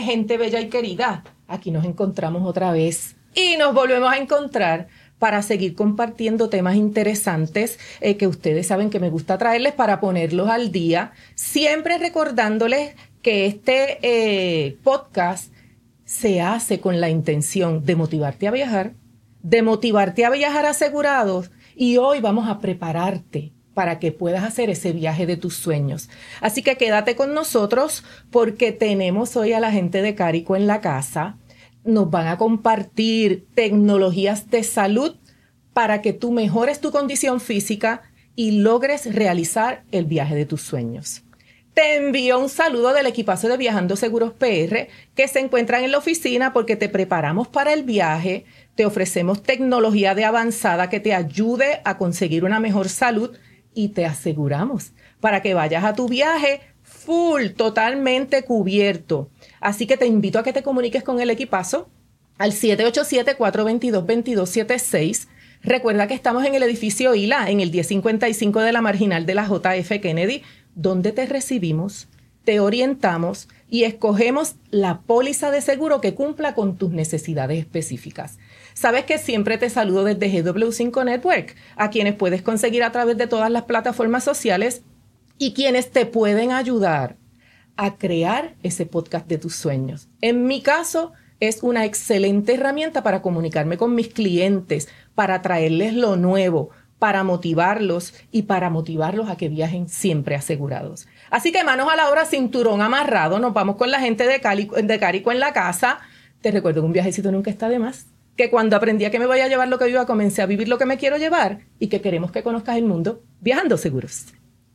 gente bella y querida. Aquí nos encontramos otra vez y nos volvemos a encontrar para seguir compartiendo temas interesantes que ustedes saben que me gusta traerles para ponerlos al día. Siempre recordándoles que este podcast se hace con la intención de motivarte a viajar asegurados, y hoy vamos a prepararte para que puedas hacer ese viaje de tus sueños. Así que quédate con nosotros porque tenemos hoy a la gente de Carico en la casa. Nos van a compartir tecnologías de salud para que tú mejores tu condición física y logres realizar el viaje de tus sueños. Te envío un saludo del equipazo de Viajando Seguros PR que se encuentran en la oficina porque te preparamos para el viaje, te ofrecemos tecnología de avanzada que te ayude a conseguir una mejor salud y te aseguramos para que vayas a tu viaje full, totalmente cubierto. Así que te invito a que te comuniques con el equipazo al 787-422-2276. Recuerda que estamos en el edificio ILA, en el 1055 de la Marginal de la JF Kennedy, donde te recibimos, te orientamos y escogemos la póliza de seguro que cumpla con tus necesidades específicas. Sabes que siempre te saludo desde GW5 Network, a quienes puedes conseguir a través de todas las plataformas sociales y quienes te pueden ayudar a crear ese podcast de tus sueños. En mi caso, es una excelente herramienta para comunicarme con mis clientes, para traerles lo nuevo, para motivarlos y para motivarlos a que viajen siempre asegurados. Así que manos a la obra, cinturón amarrado, nos vamos con la gente de Carico en la casa. Te recuerdo que un viajecito nunca está de más, que cuando aprendí a que me voy a llevar lo que viva, comencé a vivir lo que me quiero llevar y que queremos que conozcas el mundo viajando seguros.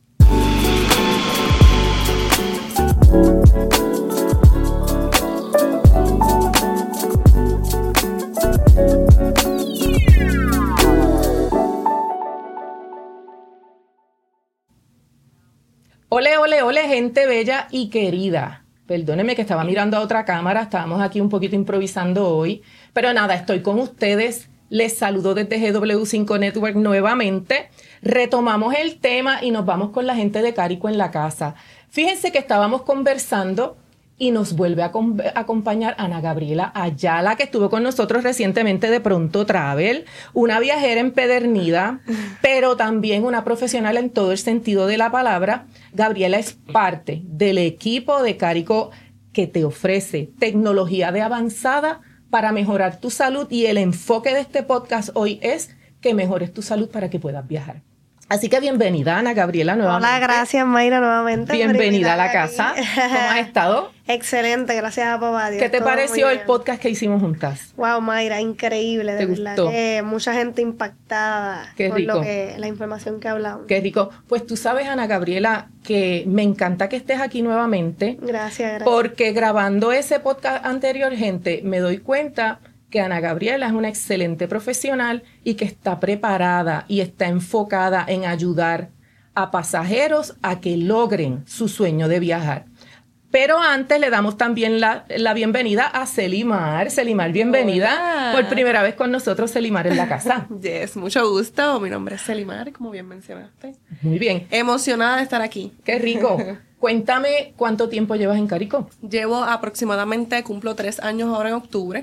Ole, ole, ole, gente bella y querida. Perdónenme que estaba mirando a otra cámara, estábamos aquí un poquito improvisando hoy, pero nada, estoy con ustedes. Les saludo desde GW5 Network nuevamente. Retomamos el tema y nos vamos con la gente de Carico en la casa. Fíjense que estábamos conversando y nos vuelve a acompañar Ana Gabriela Ayala, que estuvo con nosotros recientemente de Pronto Travel, una viajera empedernida, pero también una profesional en todo el sentido de la palabra. Gabriela es parte del equipo de Carico que te ofrece tecnología de avanzada para mejorar tu salud, y el enfoque de este podcast hoy es que mejores tu salud para que puedas viajar. Así que bienvenida, Ana Gabriela, nuevamente. Hola, gracias, Mayra, nuevamente. Bienvenida a la casa. ¿Cómo has estado? Excelente, gracias a papá Dios. ¿Qué te pareció el podcast que hicimos juntas? Wow, Mayra, increíble, de verdad. ¿Gustó? Que mucha gente impactada por la información que hablamos. Qué rico. Pues tú sabes, Ana Gabriela, que me encanta que estés aquí nuevamente. Gracias. Porque grabando ese podcast anterior, gente, me doy cuenta que Ana Gabriela es una excelente profesional y que está preparada y está enfocada en ayudar a pasajeros a que logren su sueño de viajar. Pero antes le damos también la bienvenida a Celimar. Celimar, bienvenida. Hola. Por primera vez con nosotros, Celimar en la casa. Yes, mucho gusto. Mi nombre es Celimar, como bien mencionaste. Muy bien. Emocionada de estar aquí. Qué rico. Cuéntame, ¿cuánto tiempo llevas en Carico? Llevo cumplo 3 años ahora en octubre.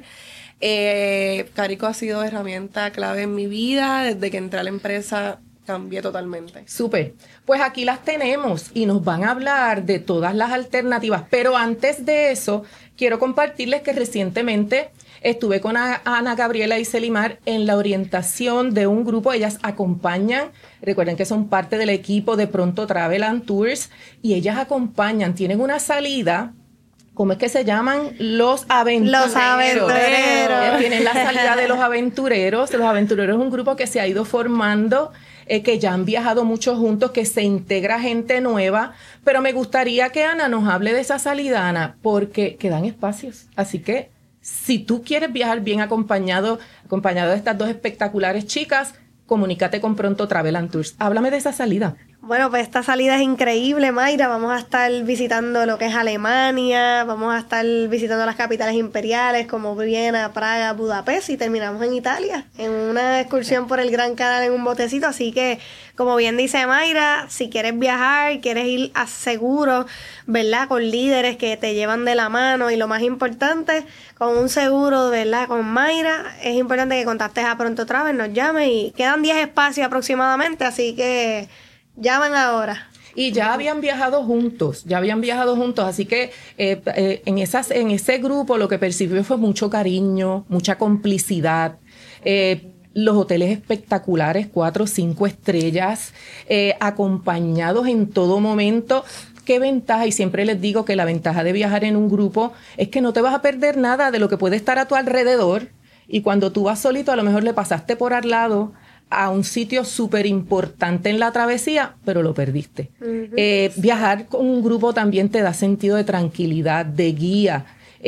Carico ha sido herramienta clave en mi vida. Desde que entré a la empresa cambié totalmente. Súper. Pues aquí las tenemos y nos van a hablar de todas las alternativas. Pero antes de eso, quiero compartirles que recientemente estuve con Ana Gabriela y Celimar en la orientación de un grupo. Ellas acompañan, recuerden que son parte del equipo de Pronto Travel and Tours, y ellas acompañan, tienen una salida. ¿Cómo es que se llaman? Los aventureros. Los aventureros. Tienen la salida de los aventureros. Los aventureros es un grupo que se ha ido formando, que ya han viajado mucho juntos, que se integra gente nueva. Pero me gustaría que Ana nos hable de esa salida, Ana, porque quedan espacios. Así que si tú quieres viajar bien acompañado de estas dos espectaculares chicas, comunícate con Pronto Travel and Tours. Háblame de esa salida. Bueno, pues esta salida es increíble, Mayra. Vamos a estar visitando lo que es Alemania, vamos a estar visitando las capitales imperiales como Viena, Praga, Budapest y terminamos en Italia, en una excursión por el Gran Canal en un botecito. Así que, como bien dice Mayra, si quieres viajar, quieres ir a seguro, ¿verdad? Con líderes que te llevan de la mano y lo más importante, con un seguro, ¿verdad? Con Mayra, es importante que contactes a Pronto Travel, nos llames y quedan 10 espacios aproximadamente, así que llaman ahora. Y ya habían viajado juntos, así que en ese grupo lo que percibió fue mucho cariño, mucha complicidad, los hoteles espectaculares, 4 o 5 estrellas, acompañados en todo momento. ¿Qué ventaja? Y siempre les digo que la ventaja de viajar en un grupo es que no te vas a perder nada de lo que puede estar a tu alrededor, y cuando tú vas solito a lo mejor le pasaste por al lado a un sitio súper importante en la travesía, pero lo perdiste. Viajar con un grupo también te da sentido de tranquilidad, de guía,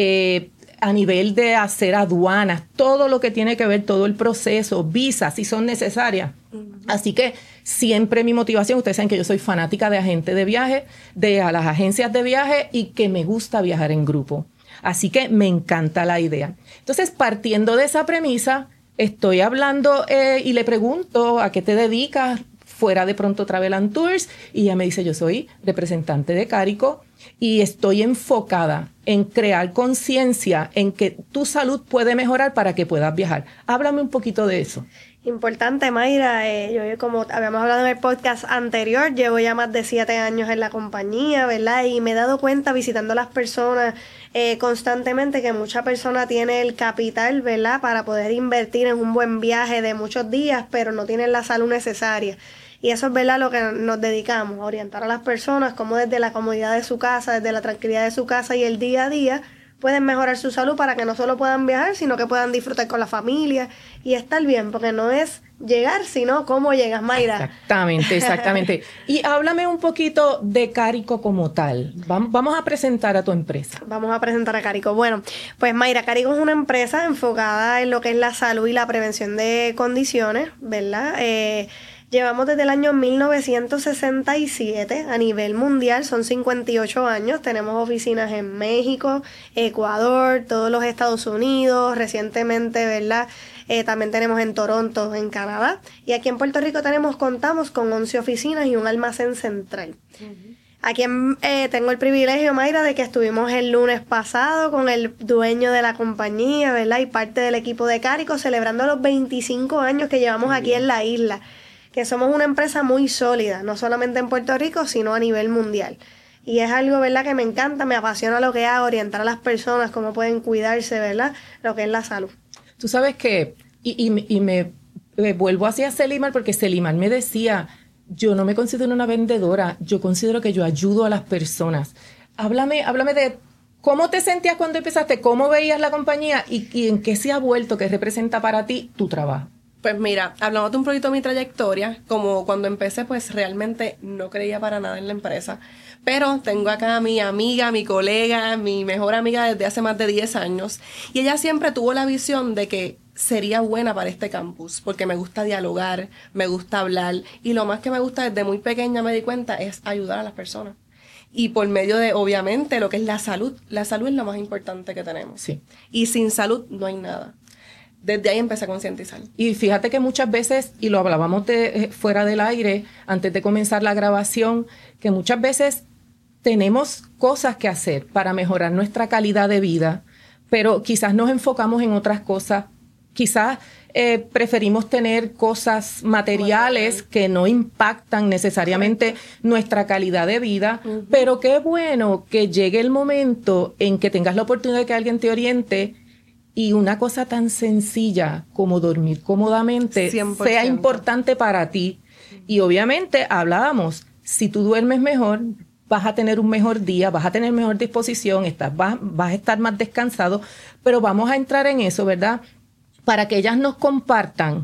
a nivel de hacer aduanas, todo lo que tiene que ver, todo el proceso, visas si son necesarias. Así que siempre mi motivación, ustedes saben que yo soy fanática de agentes de viaje, a las agencias de viaje, y que me gusta viajar en grupo. Así que me encanta la idea. Entonces, partiendo de esa premisa, estoy hablando y le pregunto a qué te dedicas fuera de Pronto Travel and Tours, y ella me dice, yo soy representante de Carico y estoy enfocada en crear conciencia en que tu salud puede mejorar para que puedas viajar. Háblame un poquito de eso. Importante, Mayra. Yo, como habíamos hablado en el podcast anterior, llevo ya más de 7 años en la compañía, ¿verdad? Y me he dado cuenta visitando a las personas constantemente que mucha persona tiene el capital, ¿verdad? Para poder invertir en un buen viaje de muchos días, pero no tienen la salud necesaria. Y eso es, ¿verdad?, lo que nos dedicamos, a orientar a las personas cómo desde la comodidad de su casa, desde la tranquilidad de su casa y el día a día, pueden mejorar su salud para que no solo puedan viajar, sino que puedan disfrutar con la familia y estar bien, porque no es llegar, sino cómo llegas, Mayra. Exactamente. Y háblame un poquito de Carico como tal. Vamos a presentar a tu empresa. Vamos a presentar a Carico. Bueno, pues Mayra, Carico es una empresa enfocada en lo que es la salud y la prevención de condiciones, ¿verdad? Llevamos desde el año 1967 a nivel mundial, son 58 años, tenemos oficinas en México, Ecuador, todos los Estados Unidos, recientemente, ¿verdad? También tenemos en Toronto, en Canadá, y aquí en Puerto Rico contamos con 11 oficinas y un almacén central. Aquí tengo el privilegio, Mayra, de que estuvimos el lunes pasado con el dueño de la compañía, ¿verdad? Y parte del equipo de Carico, celebrando los 25 años que llevamos aquí en la isla. Que somos una empresa muy sólida, no solamente en Puerto Rico, sino a nivel mundial. Y es algo, ¿verdad?, que me encanta, me apasiona lo que hago, orientar a las personas cómo pueden cuidarse, ¿verdad?, lo que es la salud. Tú sabes que, y me vuelvo hacia Selimar, porque Selimar me decía, yo no me considero una vendedora, yo considero que yo ayudo a las personas. Háblame de cómo te sentías cuando empezaste, cómo veías la compañía y en qué se ha vuelto, qué representa para ti tu trabajo. Pues mira, hablándote un poquito de mi trayectoria, como cuando empecé, pues realmente no creía para nada en la empresa. Pero tengo acá a mi amiga, mi colega, mi mejor amiga desde hace más de 10 años. Y ella siempre tuvo la visión de que sería buena para este campus, porque me gusta dialogar, me gusta hablar. Y lo más que me gusta desde muy pequeña me di cuenta es ayudar a las personas. Y por medio de, obviamente, lo que es la salud. La salud es lo más importante que tenemos. Sí. Y sin salud no hay nada. Desde ahí empecé a concientizar. Y fíjate que muchas veces, y lo hablábamos fuera del aire, antes de comenzar la grabación, que muchas veces tenemos cosas que hacer para mejorar nuestra calidad de vida, pero quizás nos enfocamos en otras cosas. Quizás preferimos tener cosas materiales que no impactan necesariamente nuestra calidad de vida, pero qué bueno que llegue el momento en que tengas la oportunidad de que alguien te oriente. Y una cosa tan sencilla como dormir cómodamente 100%. Sea importante para ti. Y obviamente hablábamos, si tú duermes mejor, vas a tener un mejor día, vas a tener mejor disposición, vas a estar más descansado, pero vamos a entrar en eso, ¿verdad? Para que ellas nos compartan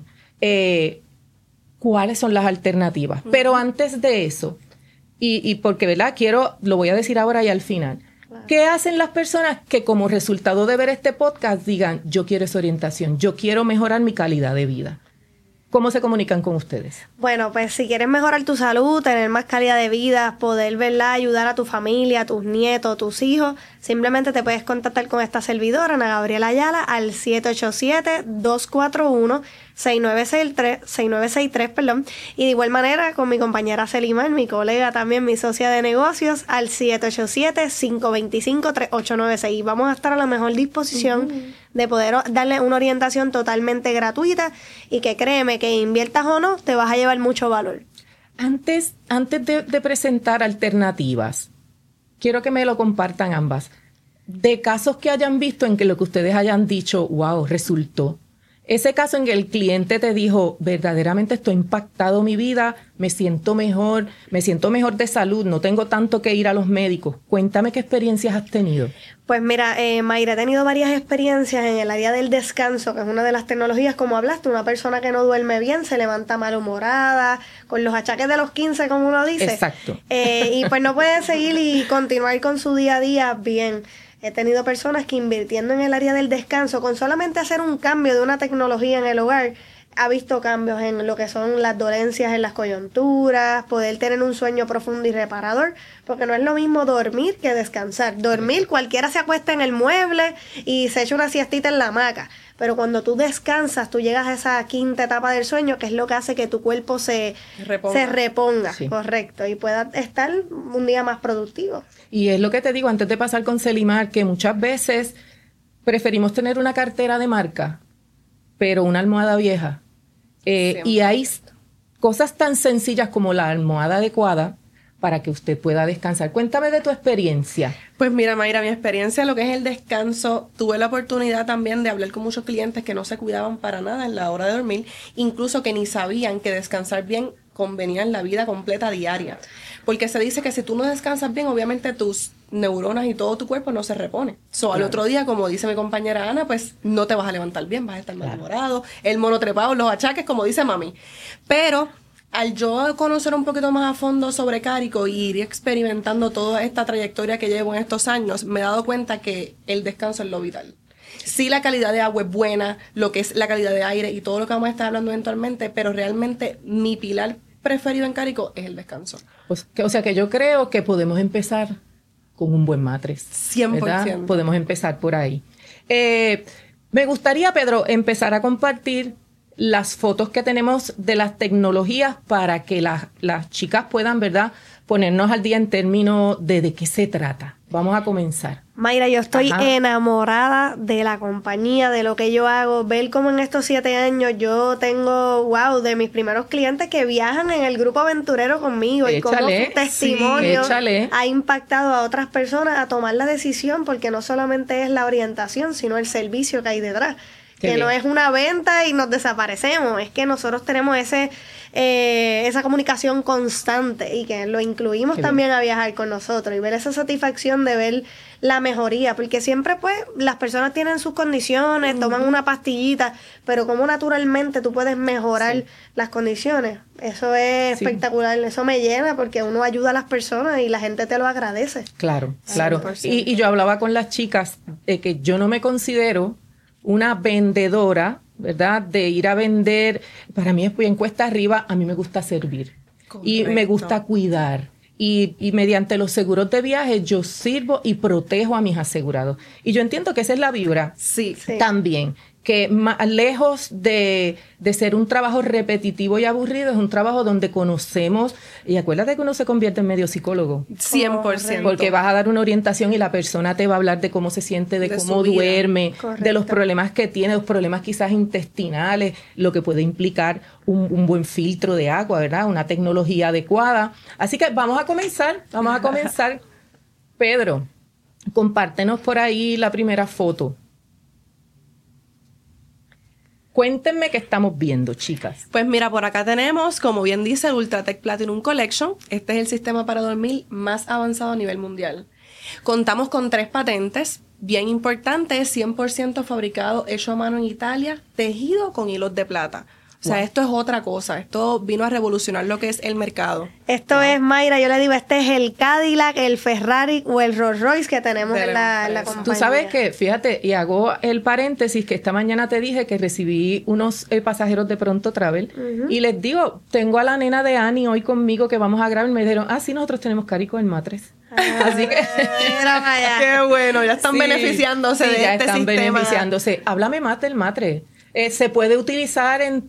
cuáles son las alternativas. Pero antes de eso, y porque, ¿verdad? Lo voy a decir ahora y al final. ¿Qué hacen las personas que como resultado de ver este podcast digan, yo quiero esa orientación, yo quiero mejorar mi calidad de vida? ¿Cómo se comunican con ustedes? Bueno, pues si quieres mejorar tu salud, tener más calidad de vida, poder, ¿verdad?, ayudar a tu familia, a tus nietos, a tus hijos, simplemente te puedes contactar con esta servidora, Ana Gabriela Ayala, al 787-241-6963, perdón. Y de igual manera con mi compañera Selimar, mi colega también, mi socia de negocios, al 787-525-3896. Vamos a estar a la mejor disposición de poder darle una orientación totalmente gratuita y que créeme que inviertas o no, te vas a llevar mucho valor. Antes de presentar alternativas, quiero que me lo compartan ambas. De casos que hayan visto en que lo que ustedes hayan dicho, wow, resultó. Ese caso en que el cliente te dijo, verdaderamente esto ha impactado mi vida, me siento mejor de salud, no tengo tanto que ir a los médicos. Cuéntame qué experiencias has tenido. Pues mira, Mayra, he tenido varias experiencias en el área del descanso, que es una de las tecnologías, como hablaste, una persona que no duerme bien, se levanta malhumorada, con los achaques de los 15, como uno dice. Exacto. Y pues no puede seguir y continuar con su día a día bien. He tenido personas que invirtiendo en el área del descanso, con solamente hacer un cambio de una tecnología en el hogar, ha visto cambios en lo que son las dolencias en las coyunturas, poder tener un sueño profundo y reparador, porque no es lo mismo dormir que descansar. Dormir, cualquiera se acuesta en el mueble y se echa una siestita en la hamaca, pero cuando tú descansas, tú llegas a esa quinta etapa del sueño, que es lo que hace que tu cuerpo se reponga, sí. Correcto, y pueda estar un día más productivo. Y es lo que te digo antes de pasar con Selimar, que muchas veces preferimos tener una cartera de marca, pero una almohada vieja. Y hay cosas tan sencillas como la almohada adecuada para que usted pueda descansar. Cuéntame de tu experiencia. Pues mira, Mayra, mi experiencia en lo que es el descanso, tuve la oportunidad también de hablar con muchos clientes que no se cuidaban para nada en la hora de dormir, incluso que ni sabían que descansar bien convenía en la vida completa diaria. Porque se dice que si tú no descansas bien, obviamente tus neuronas y todo tu cuerpo no se repone. Al otro día, como dice mi compañera Ana, pues no te vas a levantar bien, vas a estar malhumorado, el mono trepado, los achaques, como dice mami. Pero al yo conocer un poquito más a fondo sobre Carico y ir experimentando toda esta trayectoria que llevo en estos años, me he dado cuenta que el descanso es lo vital. Sí, la calidad de agua es buena, lo que es la calidad de aire y todo lo que vamos a estar hablando eventualmente, pero realmente mi pilar preferido en Carico es el descanso. O sea que yo creo que podemos empezar con un buen matres. 100%. ¿Verdad? Podemos empezar por ahí. Me gustaría, Pedro, empezar a compartir las fotos que tenemos de las tecnologías para que las chicas puedan, ¿verdad?, ponernos al día en términos de qué se trata. Vamos a comenzar. Mayra, yo estoy enamorada de la compañía, de lo que yo hago. Ver cómo en estos 7 años yo tengo, de mis primeros clientes que viajan en el grupo aventurero conmigo. Y cómo su testimonio ha impactado a otras personas a tomar la decisión, porque no solamente es la orientación, sino el servicio que hay detrás. Que no es una venta y nos desaparecemos, es que nosotros tenemos esa comunicación constante y que lo incluimos también a viajar con nosotros y ver esa satisfacción de ver la mejoría, porque siempre pues las personas tienen sus condiciones, toman una pastillita, pero como naturalmente tú puedes mejorar las condiciones, eso es espectacular, eso me llena porque uno ayuda a las personas y la gente te lo agradece. Claro. Y yo hablaba con las chicas de que yo no me considero una vendedora, ¿verdad? De ir a vender, para mí es bien cuesta arriba, a mí me gusta servir. Correcto. Y me gusta cuidar. Y mediante los seguros de viaje yo sirvo y protejo a mis asegurados. Y yo entiendo que esa es la vibra. Sí. También. Que lejos de ser un trabajo repetitivo y aburrido, es un trabajo donde conocemos, y acuérdate que uno se convierte en medio psicólogo. 100%. Porque vas a dar una orientación y la persona te va a hablar de cómo se siente, de cómo duerme, de los problemas que tiene, los problemas quizás intestinales, lo que puede implicar un buen filtro de agua, ¿verdad? Una tecnología adecuada. Así que vamos a comenzar. Pedro, compártenos por ahí la primera foto. Cuéntenme qué estamos viendo, chicas. Pues mira, por acá tenemos, como bien dice, el Ultratech Platinum Collection. Este es el sistema para dormir más avanzado a nivel mundial. Contamos con 3 patentes, bien importantes, 100% fabricado, hecho a mano en Italia, tejido con hilos de plata. O O sea, esto es otra cosa. Esto vino a revolucionar lo que es el mercado. Esto es, Mayra, yo le digo, este es el Cadillac, el Ferrari o el Rolls Royce que tenemos en la compañía. Tú sabes que, fíjate, y hago el paréntesis, que esta mañana te dije que recibí unos pasajeros de Pronto Travel y les digo, tengo a la nena de Annie hoy conmigo que vamos a grabar. Me dijeron, sí, nosotros tenemos Carico el Matres. Así que qué bueno, ya están beneficiándose de ya este están sistema. beneficiándose. Háblame más del Matre. ¿Se puede utilizar en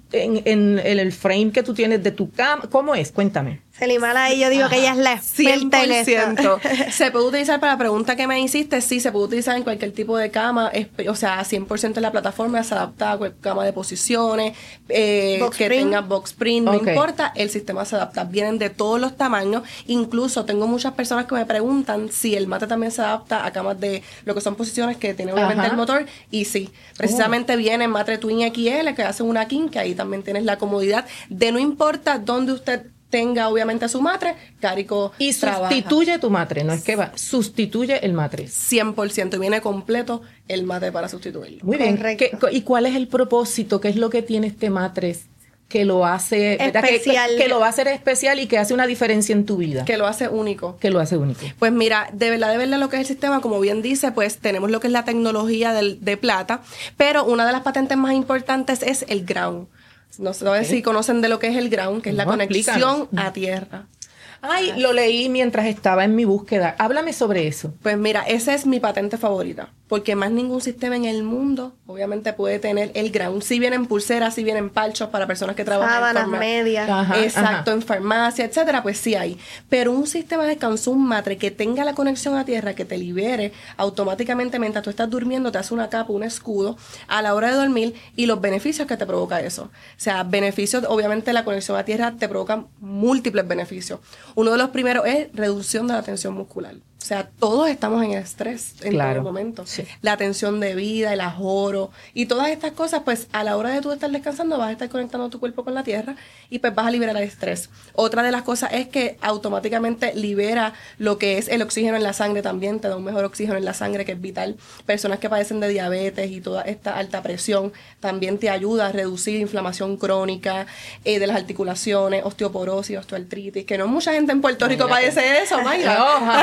el frame que tú tienes de tu cama? ¿Cómo es? Cuéntame. Selimala, y yo digo que ella es la experta en esto. 100%. ¿Se puede utilizar para la pregunta que me hiciste? Sí, se puede utilizar en cualquier tipo de cama. O sea, 100% en la plataforma se adapta a cualquier cama de posiciones, que tenga box spring, no importa, el sistema se adapta. Vienen de todos los tamaños. Incluso tengo muchas personas que me preguntan si el mate también se adapta a camas de lo que son posiciones que tiene obviamente el motor. Y sí, precisamente viene Matre Twin XL, que hace una king, que ahí también tienes la comodidad de no importa dónde usted tenga obviamente su matre, Carico y sustituye tu matre, no es que va, sustituye el matre. 100%, viene completo el matre para sustituirlo. Muy bien. ¿Y cuál es el propósito? ¿Qué es lo que tiene este matre que lo hace especial? Que lo va a hacer especial y que hace una diferencia en tu vida. Que lo hace único. Que lo hace único. Pues mira, de verdad lo que es el sistema, como bien dice, pues tenemos lo que es la tecnología de plata, pero una de las patentes más importantes es el ground. No sé si conocen de lo que es el ground, que es la conexión a tierra. Ay, lo leí mientras estaba en mi búsqueda. Háblame sobre eso. Pues mira, esa es mi patente favorita, porque más ningún sistema en el mundo obviamente puede tener el ground. Si vienen pulseras, si vienen parchos para personas que trabajan sábanas, medias. Exacto, en farmacia, etcétera, pues sí hay. Pero un sistema de descanso, un matre que tenga la conexión a tierra, que te libere automáticamente mientras tú estás durmiendo, te hace una capa, un escudo a la hora de dormir, y los beneficios que te provoca eso. O sea, beneficios, obviamente la conexión a tierra te provoca múltiples beneficios. Uno de los primeros es reducción de la tensión muscular. O sea, todos estamos en estrés en todo momento. Sí. La tensión de vida, el ajoro y todas estas cosas, pues a la hora de tú estar descansando vas a estar conectando tu cuerpo con la tierra y pues vas a liberar el estrés. Otra de las cosas es que automáticamente libera lo que es el oxígeno en la sangre también, te da un mejor oxígeno en la sangre que es vital. Personas que padecen de diabetes y toda esta alta presión también te ayuda a reducir inflamación crónica de las articulaciones, osteoporosis, osteoartritis, que no mucha gente en Puerto Rico padece de eso, Mayra.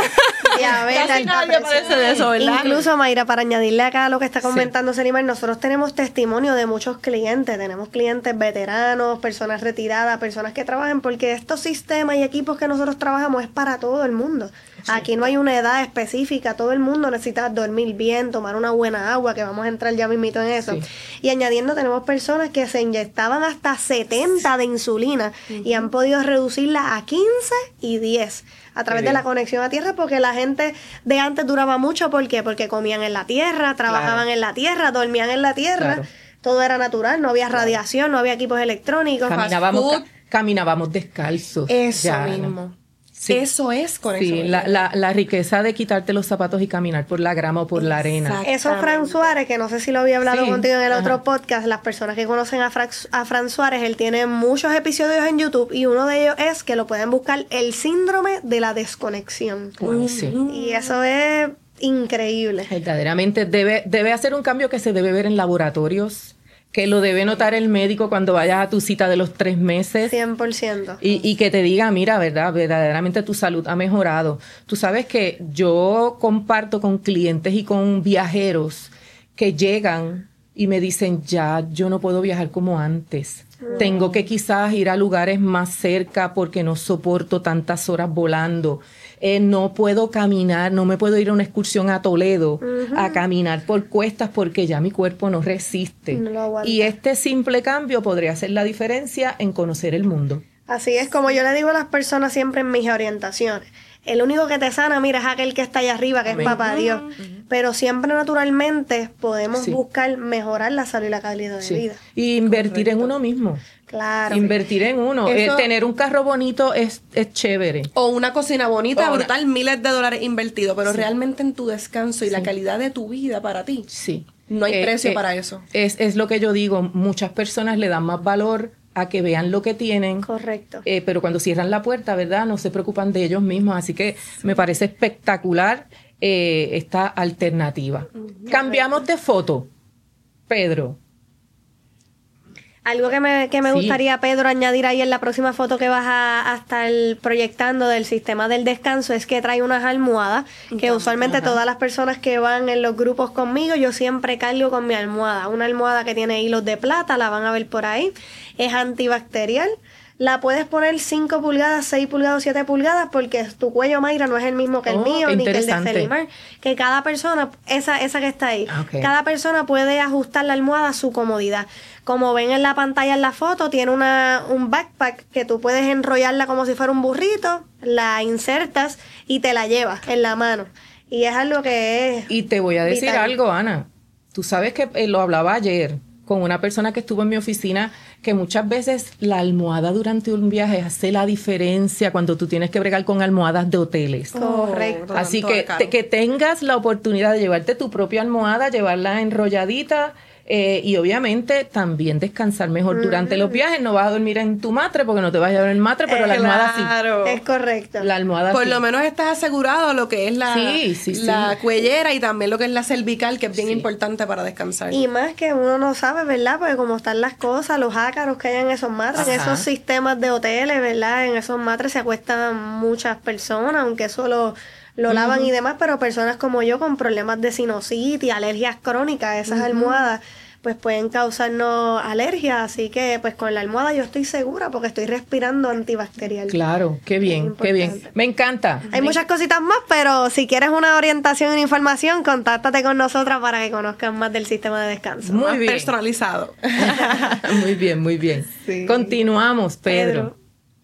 Casi nadie padece de eso, ¿verdad? Incluso, Mayra, para añadirle acá a lo que está comentando Selimar, nosotros tenemos testimonio de muchos clientes, tenemos clientes veteranos, personas retiradas, personas que trabajan, porque estos sistemas y equipos que nosotros trabajamos es para todo el mundo. Sí. Aquí no hay una edad específica, todo el mundo necesita dormir bien, tomar una buena agua, que vamos a entrar ya mismito en eso. Sí. Y añadiendo, tenemos personas que se inyectaban hasta 70 de insulina y han podido reducirla a 15 y 10 a través de la conexión a tierra, porque la gente de antes duraba mucho. ¿Por qué? Porque comían en la tierra, trabajaban en la tierra, dormían en la tierra, todo era natural, no había radiación, no había equipos electrónicos. Caminábamos descalzos. Eso mismo. Sí. Eso es conexión. Sí, la riqueza de quitarte los zapatos y caminar por la grama o por la arena. Eso Fran Suárez, que no sé si lo había hablado contigo en el otro podcast, las personas que conocen a Fran Suárez, él tiene muchos episodios en YouTube y uno de ellos es que lo pueden buscar, el síndrome de la desconexión. Y eso es increíble. Verdaderamente debe hacer un cambio que se debe ver en laboratorios, que lo debe notar el médico cuando vayas a tu cita de los 3 meses. 100%. Y que te diga, mira, verdaderamente tu salud ha mejorado. Tú sabes que yo comparto con clientes y con viajeros que llegan y me dicen, ya, yo no puedo viajar como antes. Tengo que quizás ir a lugares más cerca porque no soporto tantas horas volando. No puedo caminar, no me puedo ir a una excursión a Toledo a caminar por cuestas porque ya mi cuerpo no resiste. Y este simple cambio podría hacer la diferencia en conocer el mundo. Así es, como yo le digo a las personas siempre en mis orientaciones. El único que te sana, mira, es aquel que está allá arriba, que es Papá Dios. Pero siempre naturalmente podemos buscar mejorar la salud y la calidad de vida. Y invertir en uno mismo. Claro. Invertir en uno. Tener un carro bonito es chévere. O una cocina bonita, brutal, miles de dólares invertidos, pero realmente en tu descanso y la calidad de tu vida para ti. Sí. No hay precio para eso. Es lo que yo digo. Muchas personas le dan más valor a que vean lo que tienen. Correcto. Pero cuando cierran la puerta, ¿verdad? No se preocupan de ellos mismos. Así que me parece espectacular esta alternativa. Cambiamos de foto. Pedro. Algo que me Sí. gustaría, Pedro, añadir ahí en la próxima foto que vas a estar proyectando del sistema del descanso es que trae unas almohadas, que usualmente todas las personas que van en los grupos conmigo, yo siempre cargo con mi almohada. Una almohada que tiene hilos de plata, la van a ver por ahí, es antibacterial. La puedes poner 5 pulgadas, 6 pulgadas, 7 pulgadas, porque tu cuello, Mayra, no es el mismo que el mío, qué ni que el de interesante. Felimar. Que cada persona, esa que está ahí, Ok. cada persona puede ajustar la almohada a su comodidad. Como ven en la pantalla en la foto, tiene un backpack que tú puedes enrollarla como si fuera un burrito, la insertas y te la llevas en la mano. Y es algo que es... Y te voy a decir vital. algo, Ana. Tú sabes que lo hablaba ayer con una persona que estuvo en mi oficina, que muchas veces la almohada durante un viaje hace la diferencia cuando tú tienes que bregar con almohadas de hoteles. Correcto. Así Tanto que, de caro. que tengas la oportunidad de llevarte tu propia almohada, llevarla enrolladita y obviamente también descansar mejor durante los viajes. No vas a dormir en tu matre porque no te vas a llevar el matre, pero la almohada Claro. Es correcto. sí. La almohada Por sí. lo menos estás asegurado lo que es la, Sí. la cuellera y también lo que es la cervical, que es bien Sí. importante para descansar. Y más que uno no sabe, ¿verdad? Porque como están las cosas, los ácaros que hay en esos matres, en Ajá. esos sistemas de hoteles, ¿verdad? En esos matres se acuestan muchas personas, aunque eso lo lavan y demás, pero personas como yo con problemas de sinusitis, alergias crónicas, esas almohadas, pues pueden causarnos alergias. Así que pues con la almohada yo estoy segura porque estoy respirando antibacterial. Claro, qué bien, qué bien. importante. Me encanta. Hay muchas cositas más, pero si quieres una orientación y una información, contáctate con nosotras para que conozcan más del sistema de descanso. Muy Más bien. personalizado. Muy bien, muy bien. Sí. Continuamos, Pedro.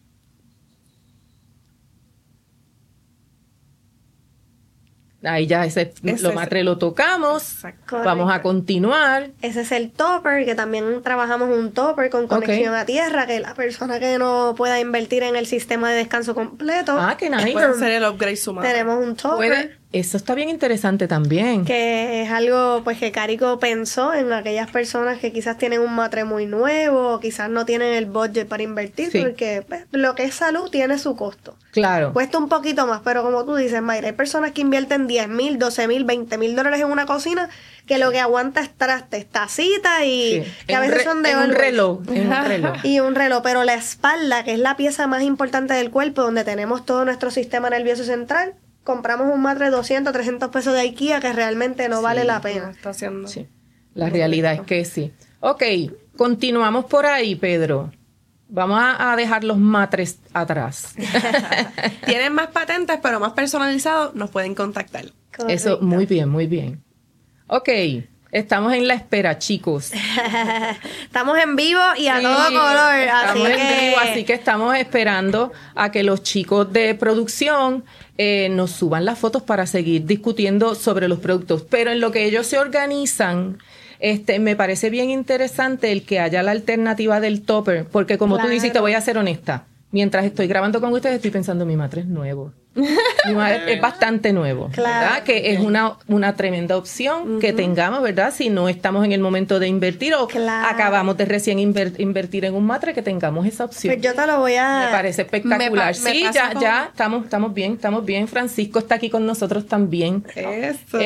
Ahí ya Ese lo es- matre lo tocamos. Exacto. Vamos a Correcto. continuar. Ese es el topper, que también trabajamos un topper con conexión a tierra, que la persona que no pueda invertir en el sistema de descanso completo, Ah, qué nice. Puede hacer el upgrade sumado. tenemos un topper. Eso está bien interesante también. Que es algo pues que Carico pensó en aquellas personas que quizás tienen un matre muy nuevo o quizás no tienen el budget para invertir, Sí. porque pues, lo que es salud tiene su costo. Claro. Cuesta un poquito más, pero como tú dices, Mayra, hay personas que invierten 10,000, 12,000, 20,000 dólares en una cocina que lo que aguanta es trastes, tacitas y Sí. que a veces son de en un Always. reloj. En un reloj. Y un reloj, pero la espalda, que es la pieza más importante del cuerpo, donde tenemos todo nuestro sistema nervioso central, compramos un matre de 200, 300 pesos de IKEA que realmente no vale la No pena. está haciendo. Sí. La realidad es que sí. Ok, continuamos por ahí, Pedro. Vamos a dejar los matres atrás. Tienen más patentes, pero más personalizados, nos pueden contactar. Eso, Correcto. muy bien, muy bien. Ok, estamos en la espera, chicos. Estamos en vivo y a Sí, todo color. Así estamos en que, vivo, así que estamos esperando a que los chicos de producción nos suban las fotos para seguir discutiendo sobre los productos. Pero en lo que ellos se organizan, me parece bien interesante el que haya la alternativa del topper, porque como tú dices, te Claro. voy a ser honesta, mientras estoy grabando con ustedes estoy pensando, mi matre es nuevo. Mi matre es bastante nuevo, Claro. ¿verdad? Que es una tremenda opción que tengamos, ¿verdad? Si no estamos en el momento de invertir o Claro. acabamos de recién invertir en un matre, que tengamos esa opción. pues yo te lo voy a... Me parece espectacular. me Sí, pasa ya con- estamos bien. Francisco está aquí con nosotros también. Eso.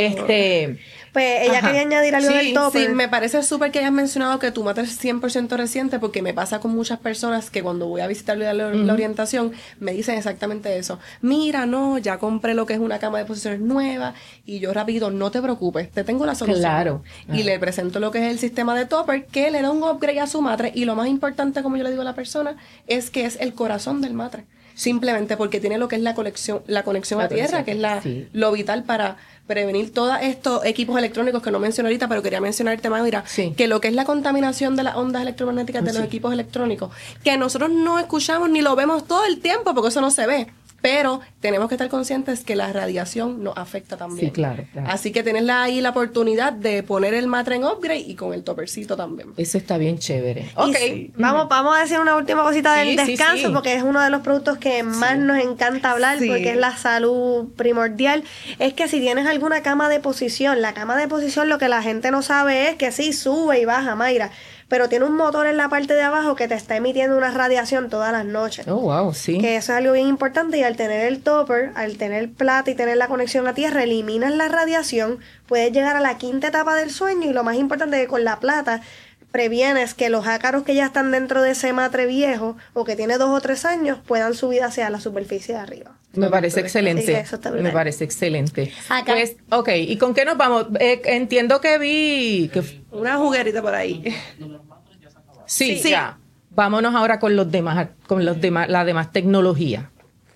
Pues ella Ajá. quería añadir algo del topper. Sí, me parece súper que hayas mencionado que tu matre es 100% reciente, porque me pasa con muchas personas que cuando voy a visitarle la orientación me dicen exactamente eso. Mira, no, ya compré lo que es una cama de posiciones nueva y yo rápido, no te preocupes, te tengo la solución. Claro. Y le presento lo que es el sistema de topper, que le da un upgrade a su matre, y lo más importante, como yo le digo a la persona, es que es el corazón del matre. Simplemente porque tiene lo que es la conexión La a tierra, conexión, que es sí. lo vital para prevenir todos estos equipos electrónicos que no mencioné ahorita, pero quería mencionarte, Mayra, Sí. que lo que es la contaminación de las ondas electromagnéticas de los Sí. equipos electrónicos, que nosotros no escuchamos ni lo vemos todo el tiempo, porque eso no se ve. Pero tenemos que estar conscientes que la radiación nos afecta también. Sí, claro. Así que tienes ahí la oportunidad de poner el matre en upgrade y con el toppercito también. Eso está bien chévere. Y Ok. sí, vamos a decir una última cosita Sí, del sí, descanso, sí. porque es uno de los productos que más nos encanta hablar, Sí. porque es la salud primordial. Es que si tienes alguna cama de posición, la cama de posición, lo que la gente no sabe es que sí sube y baja, Mayra, pero tiene un motor en la parte de abajo que te está emitiendo una radiación todas las noches. Oh, wow, sí. Que eso es algo bien importante, y al tener el topper, al tener plata y tener la conexión a tierra, eliminas la radiación, puedes llegar a la quinta etapa del sueño, y lo más importante es que con la plata previenes que los ácaros que ya están dentro de ese matre viejo o que tiene 2 o 3 años puedan subir hacia la superficie de arriba. Me parece excelente. Eso está brutal. Me parece excelente. Acá. Pues, ok, ¿y con qué nos vamos? Entiendo que vi que Una juguerita por ahí. sí, ya. Vámonos ahora con los demás, la demás tecnología.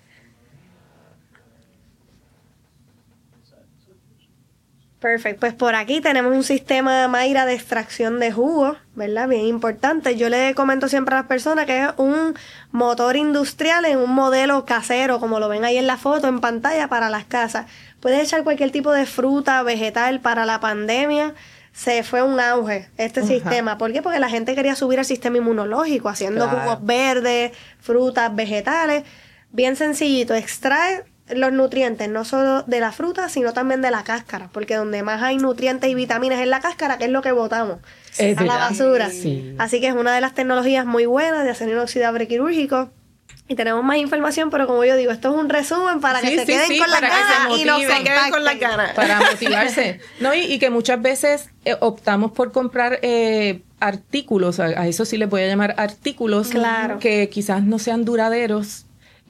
Perfecto, pues por aquí tenemos un sistema, Mayra, de extracción de jugo, ¿verdad? Bien importante. Yo le comento siempre a las personas que es un motor industrial en un modelo casero, como lo ven ahí en la foto, en pantalla, para las casas. Puedes echar cualquier tipo de fruta, vegetal. Para la pandemia se fue un auge este sistema. ¿Por qué? Porque la gente quería subir el sistema inmunológico, haciendo jugos verdes, frutas, vegetales. Bien sencillito, extrae los nutrientes no solo de la fruta, sino también de la cáscara, porque donde más hay nutrientes y vitaminas en la cáscara, que es lo que botamos a la basura. Sí. Así que es una de las tecnologías muy buenas de acero inoxidable quirúrgico. Y tenemos más información, pero como yo digo, esto es un resumen para que se queden con las ganas y nos queden con las ganas. Para motivarse. No, y que muchas veces optamos por comprar artículos, a eso sí le voy a llamar artículos, que quizás no sean duraderos.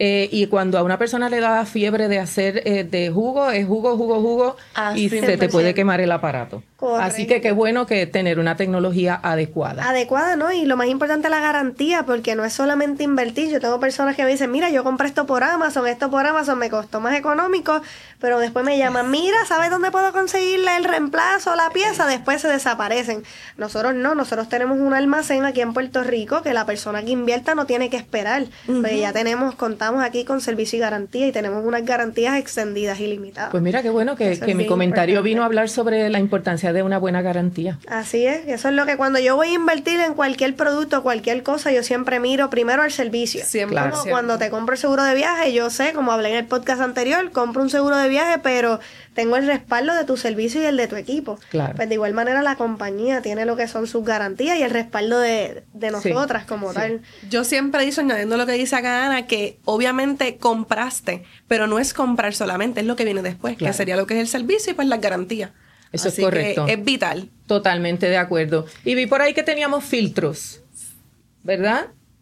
Y cuando a una persona le da fiebre de hacer de jugo, es jugo, y se te puede quemar el aparato. Correcto. Así que qué bueno que tener una tecnología adecuada. Adecuada, ¿no? Y lo más importante es la garantía, porque no es solamente invertir. Yo tengo personas que me dicen, mira, yo compré esto por Amazon me costó más económico, pero después me llaman, mira, ¿sabes dónde puedo conseguirle el reemplazo, la pieza? Después se desaparecen. Nosotros no, nosotros tenemos un almacén aquí en Puerto Rico que la persona que invierta no tiene que esperar, porque ya contamos aquí con servicio y garantía y tenemos unas garantías extendidas y limitadas. Pues mira, qué bueno que mi comentario vino a hablar sobre la importancia de una buena garantía. Así es, eso es lo que cuando yo voy a invertir en cualquier producto, cualquier cosa, yo siempre miro primero el servicio. Siempre. Como cuando te compro el seguro de viaje, yo sé, como hablé en el podcast anterior, compro un seguro de viaje, pero tengo el respaldo de tu servicio y el de tu equipo. Claro. Pues de igual manera la compañía tiene lo que son sus garantías y el respaldo de nosotras como tal. Yo siempre he dicho, añadiendo lo que dice acá Ana, que obviamente compraste, pero no es comprar solamente, es lo que viene después, que sería lo que es el servicio y pues las garantías. Eso Así es correcto. Que es vital. Totalmente de acuerdo. Y vi por ahí que teníamos filtros, ¿verdad?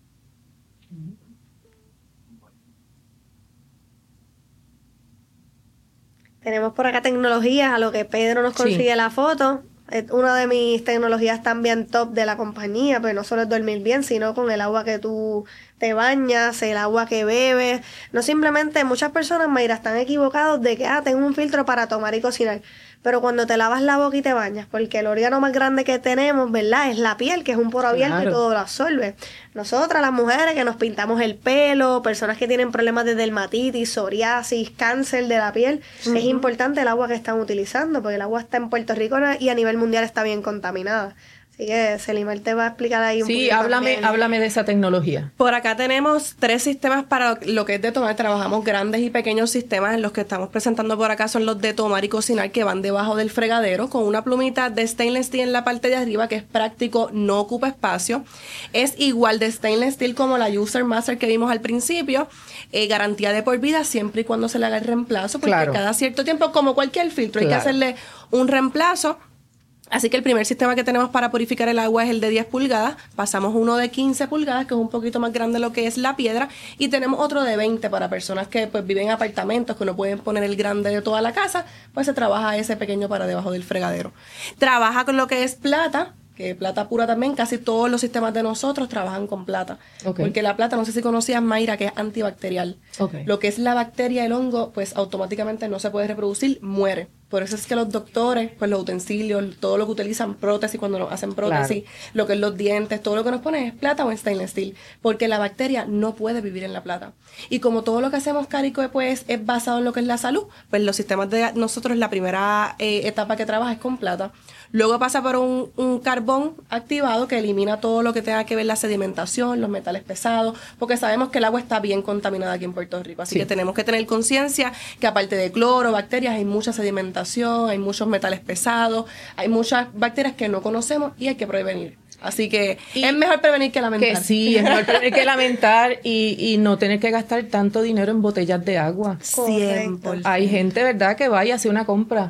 Tenemos por acá tecnologías, a lo que Pedro nos consigue la foto. Es una de mis tecnologías también top de la compañía, pero no solo es dormir bien, sino con el agua que tú te bañas, el agua que bebes. No simplemente, muchas personas, Mayra, están equivocados de que, tengo un filtro para tomar y cocinar. Pero cuando te lavas la boca y te bañas, porque el órgano más grande que tenemos, ¿verdad? Es la piel, que es un poro abierto y todo lo absorbe. Nosotras, las mujeres que nos pintamos el pelo, personas que tienen problemas de dermatitis, psoriasis, cáncer de la piel, es importante el agua que están utilizando, porque el agua está en Puerto Rico y a nivel mundial está bien contaminada. Así que Selimar te va a explicar ahí un poquito. Sí, háblame de esa tecnología. Por acá tenemos 3 sistemas para lo que es de tomar. Trabajamos grandes y pequeños sistemas. En los que estamos presentando por acá son los de tomar y cocinar, que van debajo del fregadero con una plumita de stainless steel en la parte de arriba, que es práctico, no ocupa espacio. Es igual de stainless steel como la User Master que vimos al principio. Garantía de por vida siempre y cuando se le haga el reemplazo, porque cada cierto tiempo, como cualquier filtro, hay que hacerle un reemplazo. Así que el primer sistema que tenemos para purificar el agua es el de 10 pulgadas. Pasamos uno de 15 pulgadas, que es un poquito más grande de lo que es la piedra. Y tenemos otro de 20 para personas que pues viven en apartamentos, que no pueden poner el grande de toda la casa. Pues se trabaja ese pequeño para debajo del fregadero. Trabaja con lo que es plata, que plata pura también. Casi todos los sistemas de nosotros trabajan con plata. Porque la plata, no sé si conocías, Mayra, que es antibacterial. Lo que es la bacteria, el hongo, pues automáticamente no se puede reproducir, muere. Por eso es que los doctores, pues los utensilios, todo lo que utilizan, prótesis, cuando nos hacen prótesis, lo que es los dientes, todo lo que nos ponen es plata o en stainless steel, porque la bacteria no puede vivir en la plata. Y como todo lo que hacemos, Carico, pues es basado en lo que es la salud, pues los sistemas de nosotros, la primera etapa que trabaja es con plata. Luego pasa por un carbón activado que elimina todo lo que tenga que ver la sedimentación, los metales pesados, porque sabemos que el agua está bien contaminada aquí en Puerto Rico. Así que tenemos que tener conciencia que aparte de cloro, bacterias, hay mucha sedimentación, hay muchos metales pesados, hay muchas bacterias que no conocemos y hay que prevenir. Así que es mejor prevenir que lamentar. Que sí, es mejor prevenir que lamentar y no tener que gastar tanto dinero en botellas de agua. 100%. Hay gente, ¿verdad?, que va y hace una compra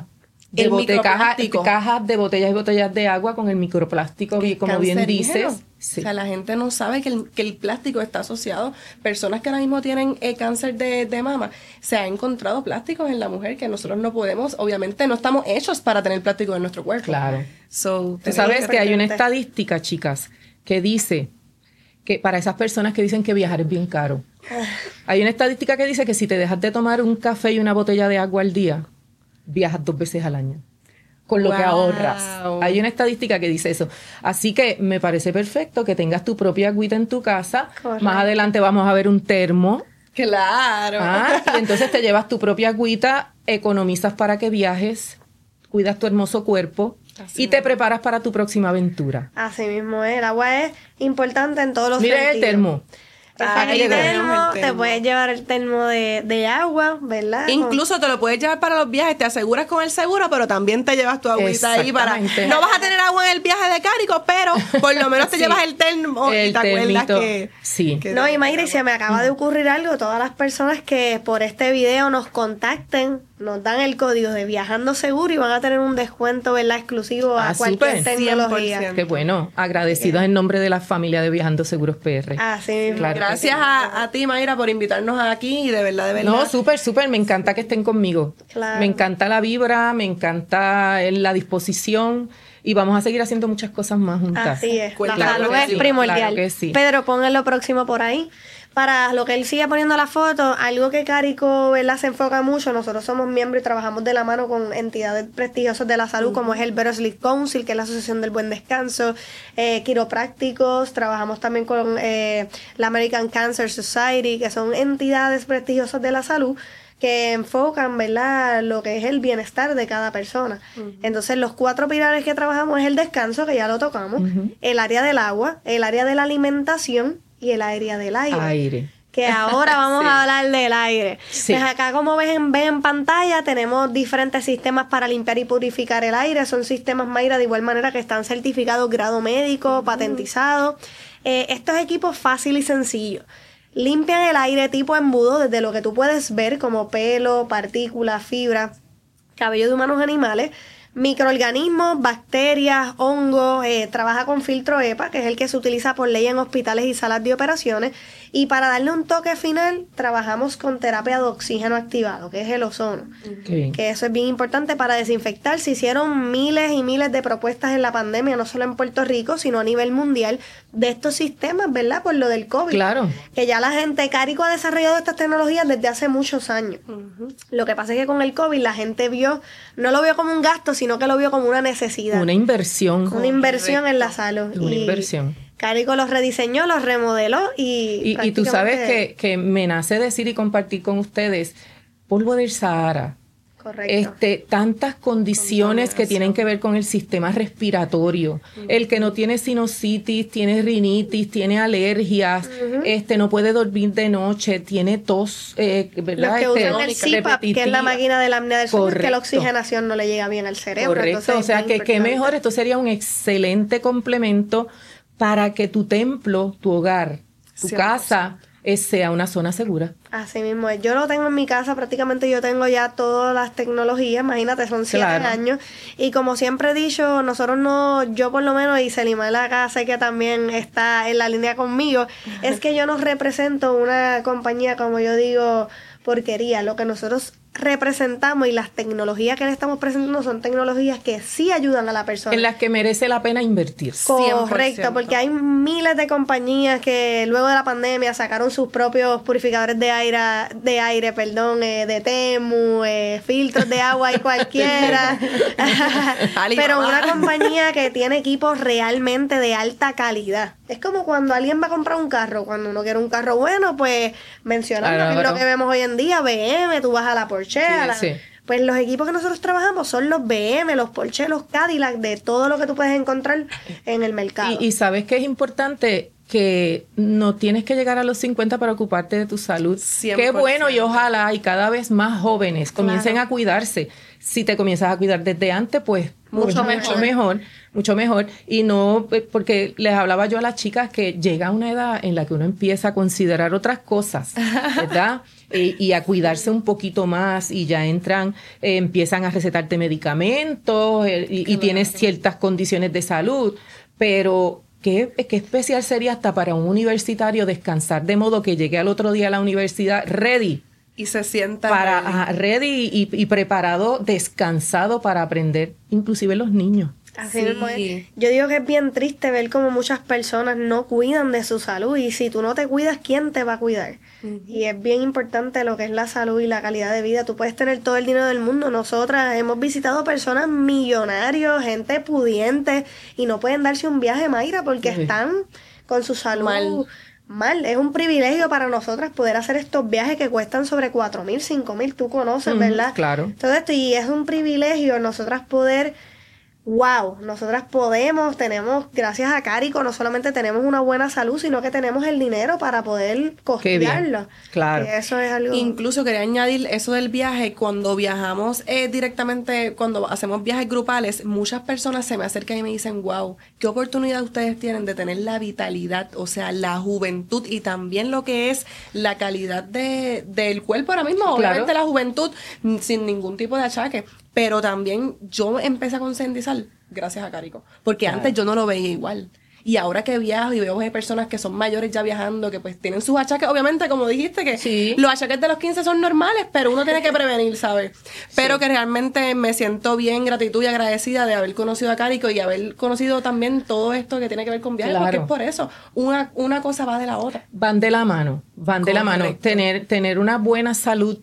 El microplástico. Cajas de botellas y botellas de agua con el microplástico, como bien dices. Sí. O sea, la gente no sabe que el plástico está asociado. Personas que ahora mismo tienen cáncer de mama, se ha encontrado plásticos en la mujer que nosotros no podemos, obviamente no estamos hechos para tener plástico en nuestro cuerpo. Claro. So, tú sabes que hay una estadística, chicas, que dice que para esas personas que dicen que viajar es bien caro, hay una estadística que dice que si te dejas de tomar un café y una botella de agua al día, viajas 2 veces al año con lo que ahorras. Hay una estadística que dice eso. Así que me parece perfecto que tengas tu propia agüita en tu casa. Correcto. Más adelante vamos a ver un termo. Claro. Y entonces te llevas tu propia agüita, economizas para que viajes, cuidas tu hermoso cuerpo y te preparas para tu próxima aventura. Así mismo es. El agua es importante en todos los Mira sentidos. el termo. El termo, te puedes llevar el termo de agua, ¿verdad? Incluso te lo puedes llevar para los viajes, te aseguras con el seguro, pero también te llevas tu agüita ahí para... No vas a tener agua en el viaje de Carico, pero por lo menos te llevas el termo y te acuerdas que... Sí. No, y Mayra, se me acaba de ocurrir algo. Todas las personas que por este video nos contacten, nos dan el código de Viajando Seguro y van a tener un descuento, ¿verdad? Exclusivo a cualquier tecnología. 100%. Qué bueno. Agradecidos en nombre de la familia de Viajando Seguros PR. Así mismo. Claro. Gracias a ti, Mayra, por invitarnos aquí y de verdad. No, súper. Me encanta que estén conmigo. Claro. Me encanta la vibra, me encanta la disposición y vamos a seguir haciendo muchas cosas más juntas. Así es. Claro La salud que es sí, primordial. claro que sí. Pedro, pongan lo próximo por ahí. Para lo que él sigue poniendo la foto, algo que Carico, ¿verdad?, se enfoca mucho. Nosotros somos miembros y trabajamos de la mano con entidades prestigiosas de la salud, como es el Better Sleep Council, que es la Asociación del Buen Descanso, quiroprácticos, trabajamos también con la American Cancer Society, que son entidades prestigiosas de la salud que enfocan, ¿verdad?, lo que es el bienestar de cada persona. Entonces, los 4 pilares que trabajamos es el descanso, que ya lo tocamos, el área del agua, el área de la alimentación y el área del aire. Que ahora vamos a hablar del aire. Sí. Pues acá, como ven en pantalla, tenemos diferentes sistemas para limpiar y purificar el aire. Son sistemas, Mayra, de igual manera que están certificados grado médico, patentizados. Estos equipos fácil y sencillo. Limpian el aire tipo embudo, desde lo que tú puedes ver, como pelo, partículas, fibras, cabello de humanos, animales, microorganismos, bacterias, hongos. Trabaja con filtro EPA, que es el que se utiliza por ley en hospitales y salas de operaciones. Y para darle un toque final, trabajamos con terapia de oxígeno activado, que es el ozono. Okay. Que eso es bien importante para desinfectar. Se hicieron miles y miles de propuestas en la pandemia, no solo en Puerto Rico, sino a nivel mundial, de estos sistemas, ¿verdad? Por lo del COVID. Claro. Que ya la gente, Carico ha desarrollado estas tecnologías desde hace muchos años. Lo que pasa es que con el COVID la gente no lo vio como un gasto, sino que lo vio como una necesidad. Una inversión. Una inversión en la salud. Una inversión. Carico los rediseñó, los remodeló y tú sabes que me nace decir y compartir con ustedes, polvo del Sahara. Correcto. Tantas condiciones que tienen que ver con el sistema respiratorio. El que no tiene sinusitis, tiene rinitis, tiene alergias, no puede dormir de noche, tiene tos, ¿verdad? Los que usan el CPAP, que es la máquina de la apnea del sueño, que la oxigenación no le llega bien al cerebro. Correcto, entonces, o sea que qué mejor, esto sería un excelente complemento para que tu templo, tu hogar, tu 100%. Casa sea una zona segura. Así mismo es. Yo lo tengo en mi casa, prácticamente yo tengo ya todas las tecnologías, imagínate, son 7 años. Y como siempre he dicho, nosotros yo por lo menos, y Selimar acá sé que también está en la línea conmigo, es que yo no represento una compañía, como yo digo, porquería. Lo que nosotros representamos y las tecnologías que le estamos presentando son tecnologías que sí ayudan a la persona. En las que merece la pena invertir. Correcto, 100%. porque hay miles de compañías que luego de la pandemia sacaron sus propios purificadores de aire, de Temu, filtros de agua y cualquiera. Pero una compañía que tiene equipos realmente de alta calidad. Es como cuando alguien va a comprar un carro. Cuando uno quiere un carro bueno, pues mencionando lo que vemos hoy en día, BM, tú vas a la Porsche, Pues los equipos que nosotros trabajamos son los BM, los Porsche, los Cadillac, de todo lo que tú puedes encontrar en el mercado. Y sabes que es importante que no tienes que llegar a los 50 para ocuparte de tu salud. 100%. Qué bueno, y ojalá y cada vez más jóvenes comiencen a cuidarse. Si te comienzas a cuidar desde antes, pues mucho mejor. Y no, porque les hablaba yo a las chicas que llega una edad en la que uno empieza a considerar otras cosas, ¿verdad? Y a cuidarse un poquito más, y ya empiezan a recetarte medicamentos y tienes ciertas condiciones de salud, pero qué especial sería hasta para un universitario descansar de modo que llegue al otro día a la universidad ready. Y se sienta ready y preparado, descansado para aprender, inclusive los niños. Así mismo es. Yo digo que es bien triste ver cómo muchas personas no cuidan de su salud, y si tú no te cuidas, ¿quién te va a cuidar? Y es bien importante lo que es la salud y la calidad de vida. Tú puedes tener todo el dinero del mundo. Nosotras hemos visitado personas millonarios, gente pudiente, y no pueden darse un viaje, Mayra, porque están con su salud mal. Es un privilegio para nosotras poder hacer estos viajes que cuestan sobre 4,000, 5,000, tú conoces, ¿verdad? Claro. Todo esto, y es un privilegio nosotras poder... nosotras tenemos, gracias a Carico, no solamente tenemos una buena salud, sino que tenemos el dinero para poder costearlo. Claro. Que eso es algo... Incluso quería añadir eso del viaje. Cuando viajamos directamente, cuando hacemos viajes grupales, muchas personas se me acercan y me dicen, wow, qué oportunidad ustedes tienen de tener la vitalidad, o sea, la juventud, y también lo que es la calidad del cuerpo ahora mismo, obviamente la juventud, sin ningún tipo de achaque. Pero también yo empecé a concientizar gracias a Carico, porque antes yo no lo veía igual. Y ahora que viajo y veo personas que son mayores ya viajando, que pues tienen sus achaques, obviamente, como dijiste, que los achaques de los 15 son normales, pero uno tiene que prevenir, ¿sabes? Pero que realmente me siento bien, gratitud y agradecida de haber conocido a Carico y haber conocido también todo esto que tiene que ver con viajes, porque es por eso. Una cosa va de la otra. Van de la mano. Tener una buena salud,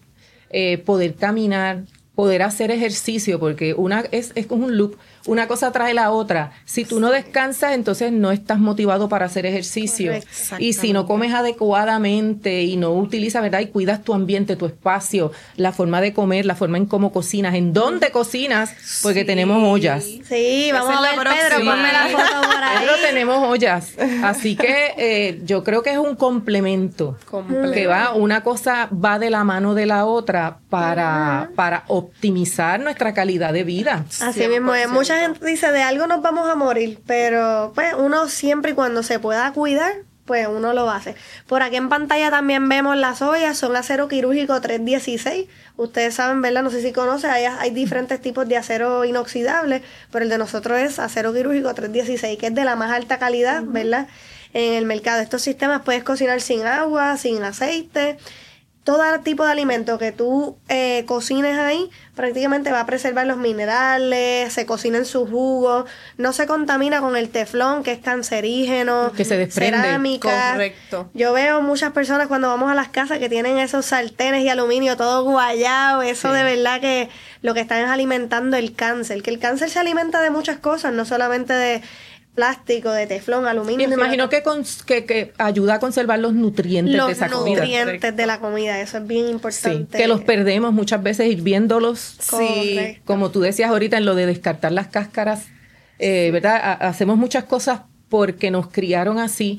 poder caminar, poder hacer ejercicio, porque es como un loop, una cosa trae la otra. Si tú no descansas, entonces no estás motivado para hacer ejercicio. Y si no comes adecuadamente y no utilizas, ¿verdad? Y cuidas tu ambiente, tu espacio, la forma de comer, la forma en cómo cocinas, en dónde cocinas, porque tenemos ollas. Sí, vamos a ver, Pedro, ponme la foto por ahí. Pedro, tenemos ollas. Así que yo creo que es un complemento. Que una cosa va de la mano de la otra para optimizar nuestra calidad de vida. Así mismo es. Mucha gente dice, de algo nos vamos a morir, pero pues uno siempre y cuando se pueda cuidar, pues uno lo hace. Por aquí en pantalla también vemos las ollas, son acero quirúrgico 316. Ustedes saben, ¿verdad? No sé si conocen, hay diferentes tipos de acero inoxidable, pero el de nosotros es acero quirúrgico 316, que es de la más alta calidad, ¿verdad? En el mercado. Estos sistemas puedes cocinar sin agua, sin aceite. Todo tipo de alimento que tú cocines ahí prácticamente va a preservar los minerales, se cocina en su jugo, no se contamina con el teflón, que es cancerígeno, que se desprende. Cerámica. Correcto. Yo veo muchas personas cuando vamos a las casas que tienen esos sartenes y aluminio todo guayado, eso de verdad que lo que están es alimentando el cáncer, que el cáncer se alimenta de muchas cosas, no solamente de plástico, de teflón, aluminio. Y me imagino que ayuda a conservar los nutrientes de esa comida. Los nutrientes de la comida, eso es bien importante. Sí, que los perdemos muchas veces hirviéndolos. Sí. Como tú decías ahorita en lo de descartar las cáscaras, ¿verdad? Hacemos muchas cosas porque nos criaron así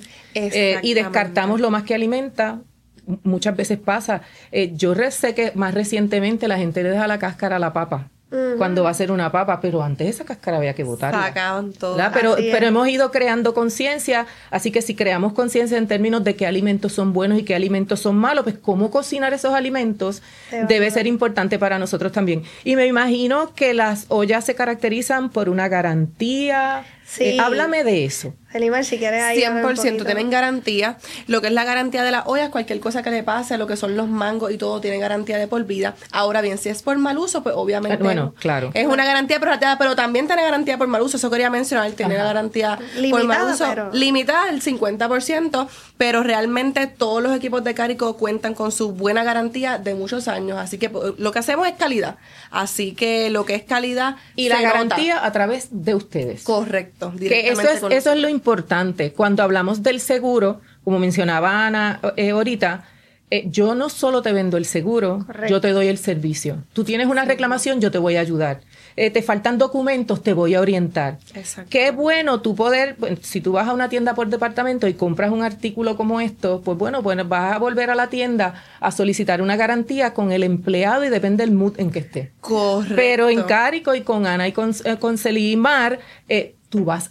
y descartamos lo más que alimenta. Muchas veces pasa. Yo sé que más recientemente la gente le deja la cáscara a la papa. Cuando va a ser una papa, pero antes esa cáscara había que botarla. Sacaban todo. Pero hemos ido creando conciencia, así que si creamos conciencia en términos de qué alimentos son buenos y qué alimentos son malos, pues cómo cocinar esos alimentos debe ser importante para nosotros también. Y me imagino que las ollas se caracterizan por una garantía. Sí. Háblame de eso. Elimar, si quieres ahí 100% tienen garantía. Lo que es la garantía de las ollas, cualquier cosa que le pase, lo que son los mangos y todo, tiene garantía de por vida. Ahora bien, si es por mal uso, pues obviamente claro. Es una garantía prorrateada, pero también tiene garantía por mal uso. Eso quería mencionar, tiene la garantía por mal uso limitada, el 50%, pero realmente todos los equipos de Carico cuentan con su buena garantía de muchos años. Así que lo que hacemos es calidad. Así que lo que es calidad y la garantía a través de ustedes. Correcto. Que eso es lo importante. Cuando hablamos del seguro, como mencionaba Ana ahorita, yo no solo te vendo el seguro, yo te doy el servicio. Tú tienes una reclamación, yo te voy a ayudar. te faltan documentos, te voy a orientar. Exacto. Qué bueno tú poder, si tú vas a una tienda por departamento y compras un artículo como esto, pues bueno, vas a volver a la tienda a solicitar una garantía con el empleado y depende del mood en que esté. Correcto. Pero en Carico y con Ana y con Celimar, tú vas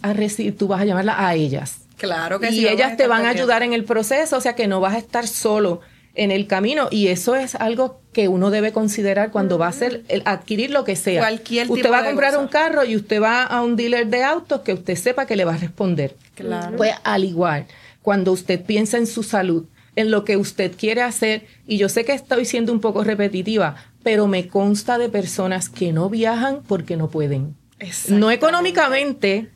a llamarla a ellas. Claro que y sí. Y ellas te van a ayudar en el proceso, o sea que no vas a estar solo en el camino, y eso es algo que uno debe considerar cuando va a adquirir lo que sea. Cualquier usted tipo va a de comprar cosa. un carro y usted va a un dealer de autos que usted sepa que le va a responder. Claro. Pues al igual, cuando usted piensa en su salud, en lo que usted quiere hacer, y yo sé que estoy siendo un poco repetitiva, pero me consta de personas que no viajan porque no pueden. No económicamente,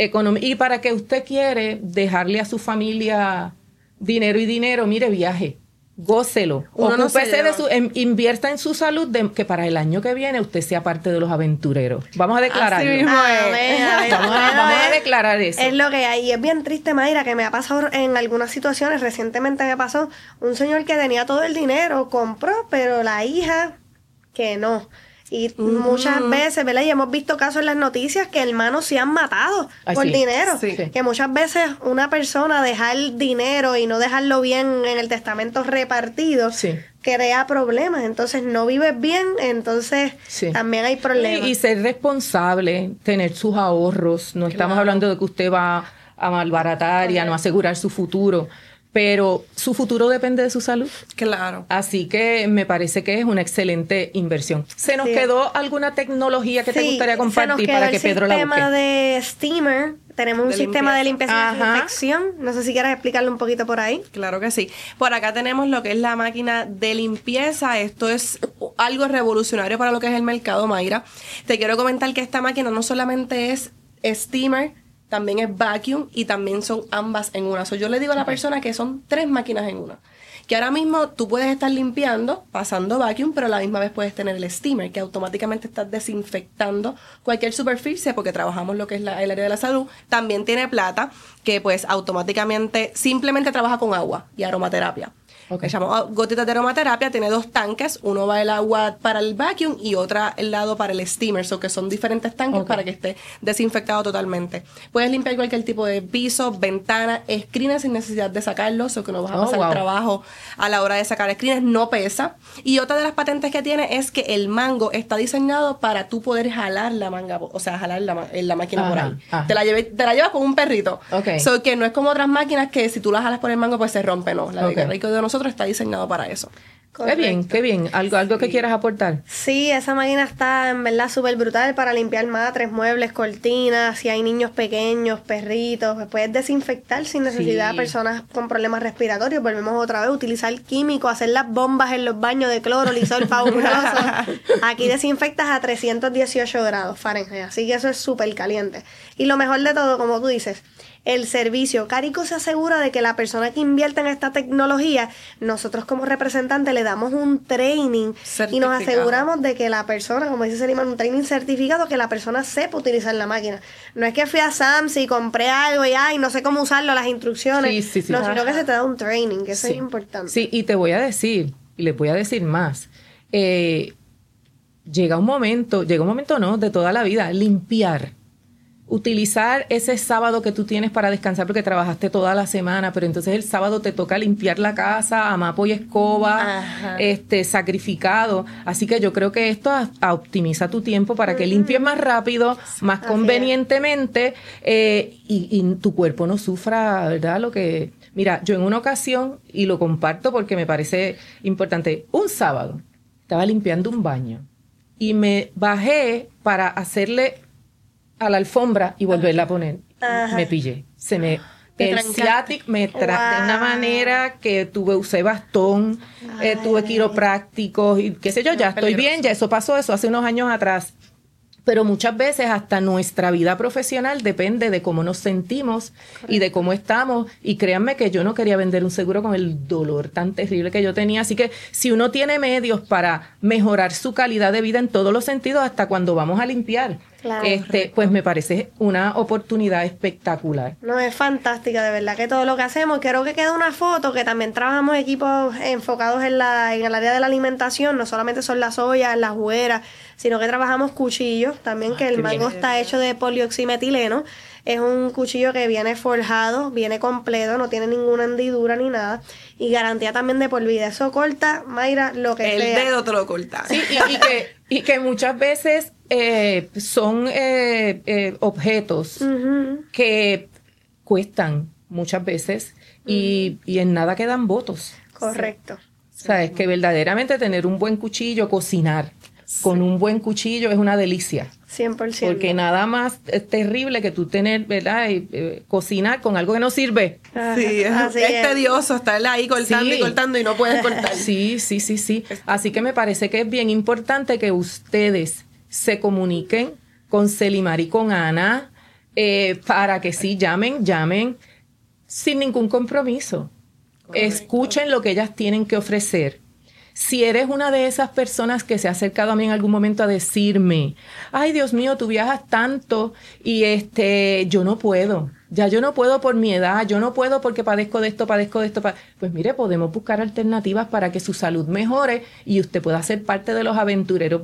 y para que usted quiere dejarle a su familia dinero, mire, viaje. Gócelo, ocúpese de invierta en su salud, que para el año que viene usted sea parte de los aventureros. Vamos a declararlo. Así mismo es. Vamos a declarar eso. Es lo que hay. Y es bien triste, Mayra, que me ha pasado en algunas situaciones. Recientemente me pasó un señor que tenía todo el dinero, compró, pero la hija que no. Y muchas veces, ¿verdad? Y hemos visto casos en las noticias que hermanos se han matado por dinero. Sí. Que muchas veces una persona dejar dinero y no dejarlo bien en el testamento repartido crea problemas. Entonces no vives bien, entonces también hay problemas. Y ser responsable, tener sus ahorros. No estamos hablando de que usted va a malbaratar y a no asegurar su futuro. Pero su futuro depende de su salud. Claro. Así que me parece que es una excelente inversión. ¿Se nos quedó alguna tecnología que te gustaría compartir para que Pedro la busque? El sistema de Steamer. Tenemos un sistema de limpieza y desinfección. No sé si quieres explicarle un poquito por ahí. Claro que sí. Por acá tenemos lo que es la máquina de limpieza. Esto es algo revolucionario para lo que es el mercado, Mayra. Te quiero comentar que esta máquina no solamente es steamer, también es vacuum y también son ambas en una. Yo le digo a la persona que son 3 máquinas en una. Que ahora mismo tú puedes estar limpiando, pasando vacuum, pero a la misma vez puedes tener el steamer, que automáticamente estás desinfectando cualquier superficie, porque trabajamos lo que es el área de la salud. También tiene plata, que pues automáticamente simplemente trabaja con agua y aromaterapia. Le llamamos gotitas de aromaterapia, tiene 2 tanques, uno va el agua para el vacuum y otra el lado para el steamer, que son diferentes tanques para que esté desinfectado totalmente. Puedes limpiar cualquier tipo de piso, ventana, screens sin necesidad de sacarlos, que no vas a pasar trabajo a la hora de sacar screens, no pesa. Y otra de las patentes que tiene es que el mango está diseñado para tú poder jalar la manga, o sea, jalar la máquina por ahí. Te la llevas como un perrito. Que no es como otras máquinas que si tú la jalas por el mango pues se rompe, no. La de Rico de nosotros está diseñado para eso. Correcto. Qué bien. ¿Algo que quieras aportar? Sí, esa máquina está en verdad súper brutal para limpiar matres, muebles, cortinas. Si hay niños pequeños, perritos, pues puedes desinfectar sin necesidad de personas con problemas respiratorios. Volvemos otra vez a utilizar químicos, hacer las bombas en los baños de cloro, lisol fabuloso. Aquí desinfectas a 318 grados Fahrenheit, así que eso es súper caliente. Y lo mejor de todo, como tú dices, el servicio. Carico se asegura de que la persona que invierte en esta tecnología, nosotros como representantes le damos un training y nos aseguramos de que la persona, como dice Celimar, un training certificado, que la persona sepa utilizar la máquina. No es que fui a Sam's y compré algo y no sé cómo usarlo, las instrucciones. No, sino que se te da un training, que eso es importante. Sí, y te voy a decir, y les voy a decir más. Llega un momento no, de toda la vida, limpiar. Utilizar ese sábado que tú tienes para descansar porque trabajaste toda la semana, pero entonces el sábado te toca limpiar la casa a mapo y escoba, sacrificado. Así que yo creo que esto optimiza tu tiempo para que limpies más rápido, más convenientemente, y tu cuerpo no sufra, ¿verdad? Mira, yo en una ocasión, y lo comparto porque me parece importante, un sábado estaba limpiando un baño y me bajé para hacerle a la alfombra y volverla a poner. Me pillé. El ciático me de una manera que usé bastón, tuve quiroprácticos y qué sé yo, ya estoy bien, ya eso pasó, eso hace unos años atrás. Pero muchas veces hasta nuestra vida profesional depende de cómo nos sentimos y de cómo estamos. Y créanme que yo no quería vender un seguro con el dolor tan terrible que yo tenía. Así que si uno tiene medios para mejorar su calidad de vida en todos los sentidos, hasta cuando vamos a limpiar, Claro, pues me parece una oportunidad espectacular. No, es fantástica, de verdad, que todo lo que hacemos. Creo que queda una foto que también trabajamos equipos enfocados en el área de la alimentación. No solamente son las ollas, las jugueras, sino que trabajamos cuchillos también, que el mango está hecho de polioximetileno. Es un cuchillo que viene forjado, viene completo, no tiene ninguna hendidura ni nada. Y garantía también de por vida. Eso corta, Mayra, lo que el sea. El dedo te lo corta. Sí, y que muchas veces son objetos que cuestan muchas veces y en nada quedan votos. Correcto. O sea, es que verdaderamente tener un buen cuchillo, cocinar con un buen cuchillo es una delicia. 100%. Porque nada más terrible que tú tener, ¿verdad? Cocinar con algo que no sirve. Sí, es tedioso estar ahí cortando y cortando y no puedes cortar. Sí. Así que me parece que es bien importante que ustedes se comuniquen con Celimar y con Ana para que sí llamen sin ningún compromiso. Correcto. Escuchen lo que ellas tienen que ofrecer. Si eres una de esas personas que se ha acercado a mí en algún momento a decirme, ay, Dios mío, tú viajas tanto y yo no puedo. Ya yo no puedo por mi edad, yo no puedo porque padezco de esto. Pues mire, podemos buscar alternativas para que su salud mejore y usted pueda ser parte de los aventureros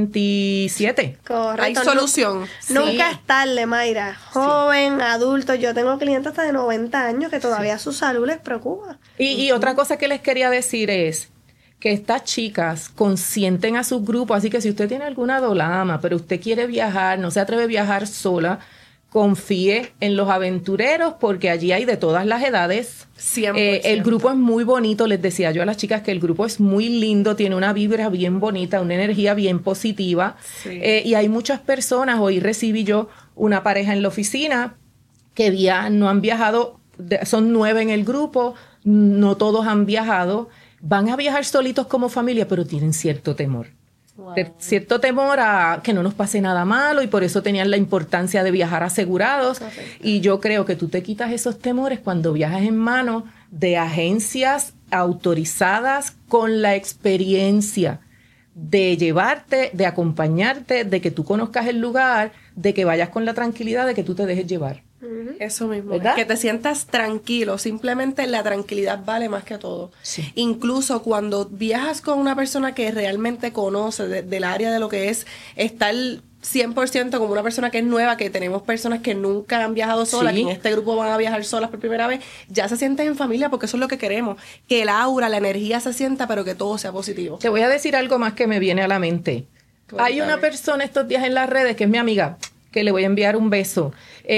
2027. Correcto. Hay solución. Nunca es tarde, Mayra. Joven, adulto. Yo tengo clientes hasta de 90 años que todavía su salud les preocupa. Y otra cosa que les quería decir es que estas chicas consienten a sus grupos, así que si usted tiene alguna dolama, pero usted quiere viajar, no se atreve a viajar sola, confíe en los aventureros porque allí hay de todas las edades. 100%. El grupo es muy bonito, les decía yo a las chicas que el grupo es muy lindo, tiene una vibra bien bonita, una energía bien positiva. Sí. Y hay muchas personas, hoy recibí yo una pareja en la oficina que no han viajado, son 9 en el grupo, no todos han viajado. Van a viajar solitos como familia, pero tienen cierto temor. Wow. Cierto temor a que no nos pase nada malo y por eso tenían la importancia de viajar asegurados. Correcto. Y yo creo que tú te quitas esos temores cuando viajas en manos de agencias autorizadas con la experiencia de llevarte, de acompañarte, de que tú conozcas el lugar, de que vayas con la tranquilidad de que tú te dejes llevar. Eso mismo, ¿verdad? Que te sientas tranquilo, simplemente la tranquilidad vale más que todo. Sí. Incluso cuando viajas con una persona que realmente conoce del área de lo que es estar 100% como una persona que es nueva, que tenemos personas que nunca han viajado solas, que en este grupo van a viajar solas por primera vez, ya se sienten en familia porque eso es lo que queremos, que el aura, la energía se sienta, pero que todo sea positivo. Te voy a decir algo más que me viene a la mente. Cuéntame. Hay una persona estos días en las redes que es mi amiga, que le voy a enviar un beso,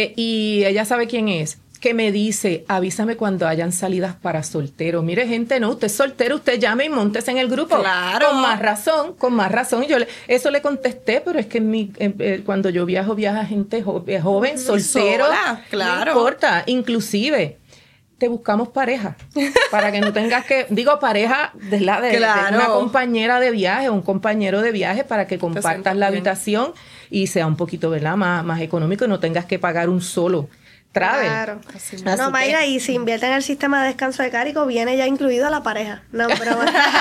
y ella sabe quién es, que me dice, avísame cuando hayan salidas para solteros. Mire, gente, no, usted es soltero, usted llame y móntese en el grupo. Claro. Con más razón. Yo eso le contesté, pero es que cuando yo viaja gente joven, soltero, sola, claro. No importa, inclusive te buscamos pareja, para que no tengas que, pareja de una compañera de viaje, un compañero de viaje, para que compartas la habitación y sea un poquito, ¿verdad?, más económico y no tengas que pagar un solo travel. Claro. No, Mayra, y si invierte en el sistema de descanso de Carico, viene ya incluido la pareja. No, pero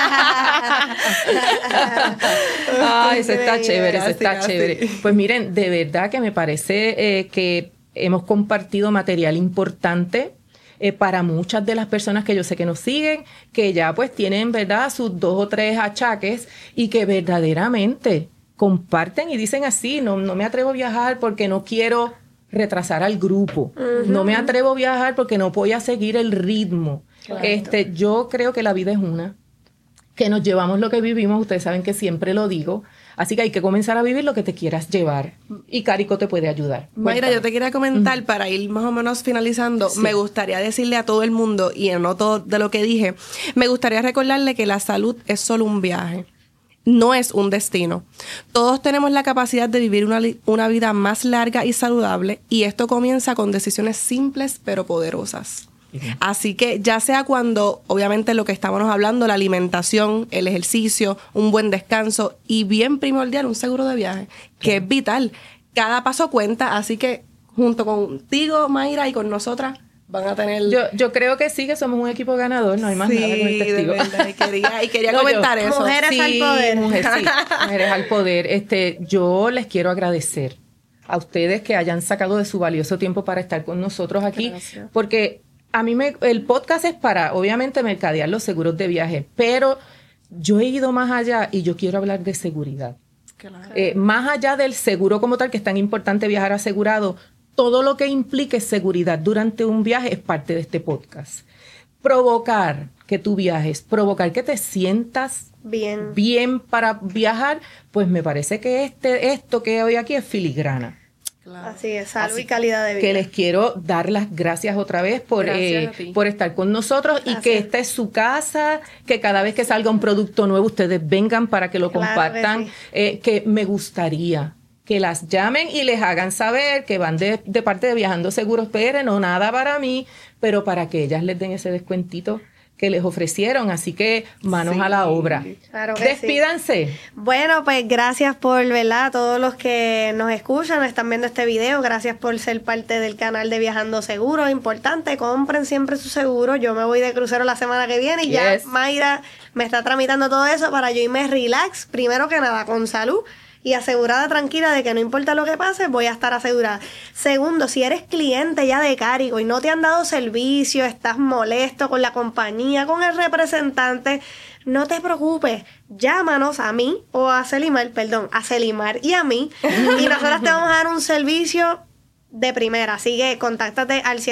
eso está chévere. Pues miren, de verdad que me parece que hemos compartido material importante para muchas de las personas que yo sé que nos siguen, que ya pues tienen, ¿verdad?, sus 2 o 3 achaques y que verdaderamente comparten y dicen así, no me atrevo a viajar porque no quiero retrasar al grupo. No me atrevo a viajar porque no voy a seguir el ritmo. Claro. Yo creo que la vida es una, que nos llevamos lo que vivimos, ustedes saben que siempre lo digo, así que hay que comenzar a vivir lo que te quieras llevar y Carico te puede ayudar. Mayra, Cuéntame. yo te quería comentar para ir más o menos finalizando, me gustaría decirle a todo el mundo, y en no todo de lo que dije, me gustaría recordarle que la salud es solo un viaje. No es un destino. Todos tenemos la capacidad de vivir una vida más larga y saludable, y esto comienza con decisiones simples pero poderosas. Así que ya sea cuando, obviamente lo que estábamos hablando, la alimentación, el ejercicio, un buen descanso y bien primordial, un seguro de viaje, que es vital. Cada paso cuenta, así que junto contigo, Mayra, y con nosotras, van a tener... Yo creo que sí, que somos un equipo ganador, no hay más nada con el testigo. De verdad, y quería comentar eso. Mujeres al poder. Mujeres al poder. Yo les quiero agradecer a ustedes que hayan sacado de su valioso tiempo para estar con nosotros aquí, Gracias. porque el podcast es para, obviamente, mercadear los seguros de viaje, pero yo he ido más allá y yo quiero hablar de seguridad. Claro. Más allá del seguro como tal, que es tan importante viajar asegurado, todo lo que implique seguridad durante un viaje es parte de este podcast. Provocar que tú viajes, provocar que te sientas bien para viajar, pues me parece que esto que hoy aquí es filigrana. Claro. Así es, salud y calidad de vida. Que les quiero dar las gracias otra vez por estar con nosotros. Gracias. Y que esta es su casa, que cada vez que salga un producto nuevo ustedes vengan para que lo compartan. Que me gustaría que las llamen y les hagan saber que van de parte de Viajando Seguros PR, no nada para mí, pero para que ellas les den ese descuentito que les ofrecieron, así que manos a la obra. Claro que Despídanse. Sí. Bueno, pues gracias por, ¿verdad? A todos los que nos escuchan, están viendo este video, gracias por ser parte del canal de Viajando Seguros. Importante, compren siempre su seguro. Yo me voy de crucero la semana que viene y ya Mayra me está tramitando todo eso para yo irme relax, primero que nada, con salud y asegurada, tranquila de que no importa lo que pase, voy a estar asegurada. Segundo, si eres cliente ya de Carico y no te han dado servicio, estás molesto con la compañía, con el representante, no te preocupes, llámanos a mí o a Selimar y a mí y nosotros te vamos a dar un servicio de primera. Así que contáctate al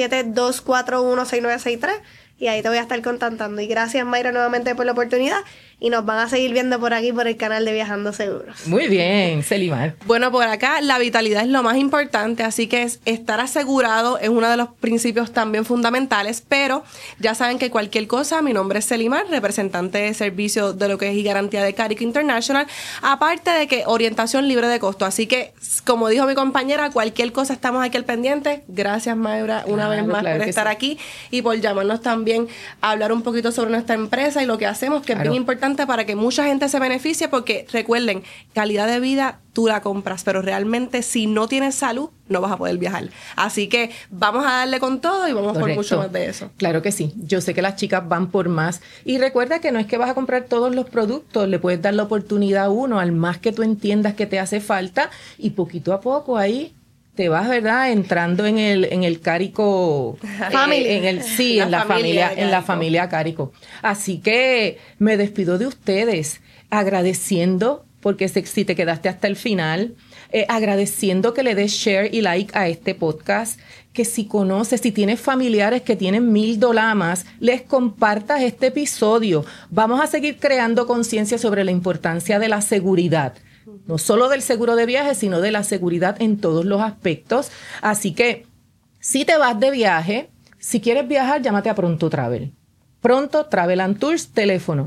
787-241-6963 y ahí te voy a estar contactando. Y gracias, Mayra, nuevamente por la oportunidad. Y nos van a seguir viendo por aquí, por el canal de Viajando Seguros. Muy bien, Selimar. Bueno, por acá la vitalidad es lo más importante, así que estar asegurado es uno de los principios también fundamentales, pero ya saben que cualquier cosa, mi nombre es Selimar, representante de servicio de lo que es y garantía de Carico International, aparte de que orientación libre de costo, así que como dijo mi compañera, cualquier cosa estamos aquí al pendiente. Gracias, Mayra, una vez más por estar aquí y por llamarnos también a hablar un poquito sobre nuestra empresa y lo que hacemos, que es bien importante para que mucha gente se beneficie, porque recuerden, calidad de vida tú la compras, pero realmente si no tienes salud no vas a poder viajar. Así que vamos a darle con todo y vamos por mucho más de eso. Claro que sí. Yo sé que las chicas van por más. Y recuerda que no es que vas a comprar todos los productos, le puedes dar la oportunidad a uno, al más que tú entiendas que te hace falta, y poquito a poco ahí te vas, ¿verdad?, entrando en el Carico Family. En la familia Carico. Así que me despido de ustedes agradeciendo, porque si te quedaste hasta el final, agradeciendo que le des share y like a este podcast, que si conoces, si tienes familiares que tienen $1000, les compartas este episodio. Vamos a seguir creando conciencia sobre la importancia de la seguridad. No solo del seguro de viaje, sino de la seguridad en todos los aspectos. Así que, si te vas de viaje, si quieres viajar, llámate a Pronto Travel. Pronto Travel and Tours, teléfono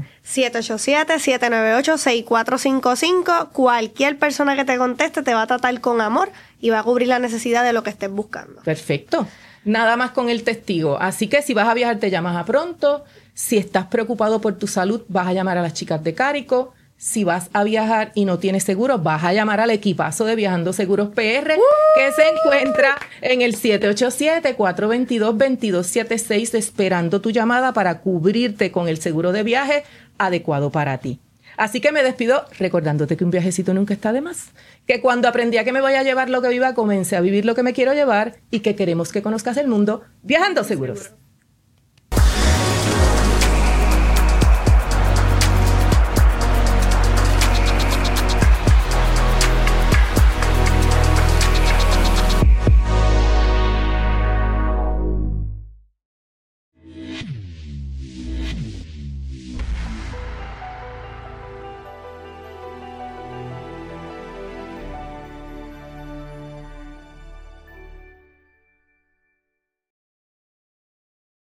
787-798-6455. Cualquier persona que te conteste te va a tratar con amor y va a cubrir la necesidad de lo que estés buscando. Perfecto. Nada más con el testigo. Así que si vas a viajar, te llamas a Pronto. Si estás preocupado por tu salud, vas a llamar a las chicas de Carico. Si vas a viajar y no tienes seguro, vas a llamar al equipazo de Viajando Seguros PR, que se encuentra en el 787-422-2276 esperando tu llamada para cubrirte con el seguro de viaje adecuado para ti. Así que me despido recordándote que un viajecito nunca está de más, que cuando aprendí a que me voy a llevar lo que viva, comencé a vivir lo que me quiero llevar y que queremos que conozcas el mundo Viajando Seguros.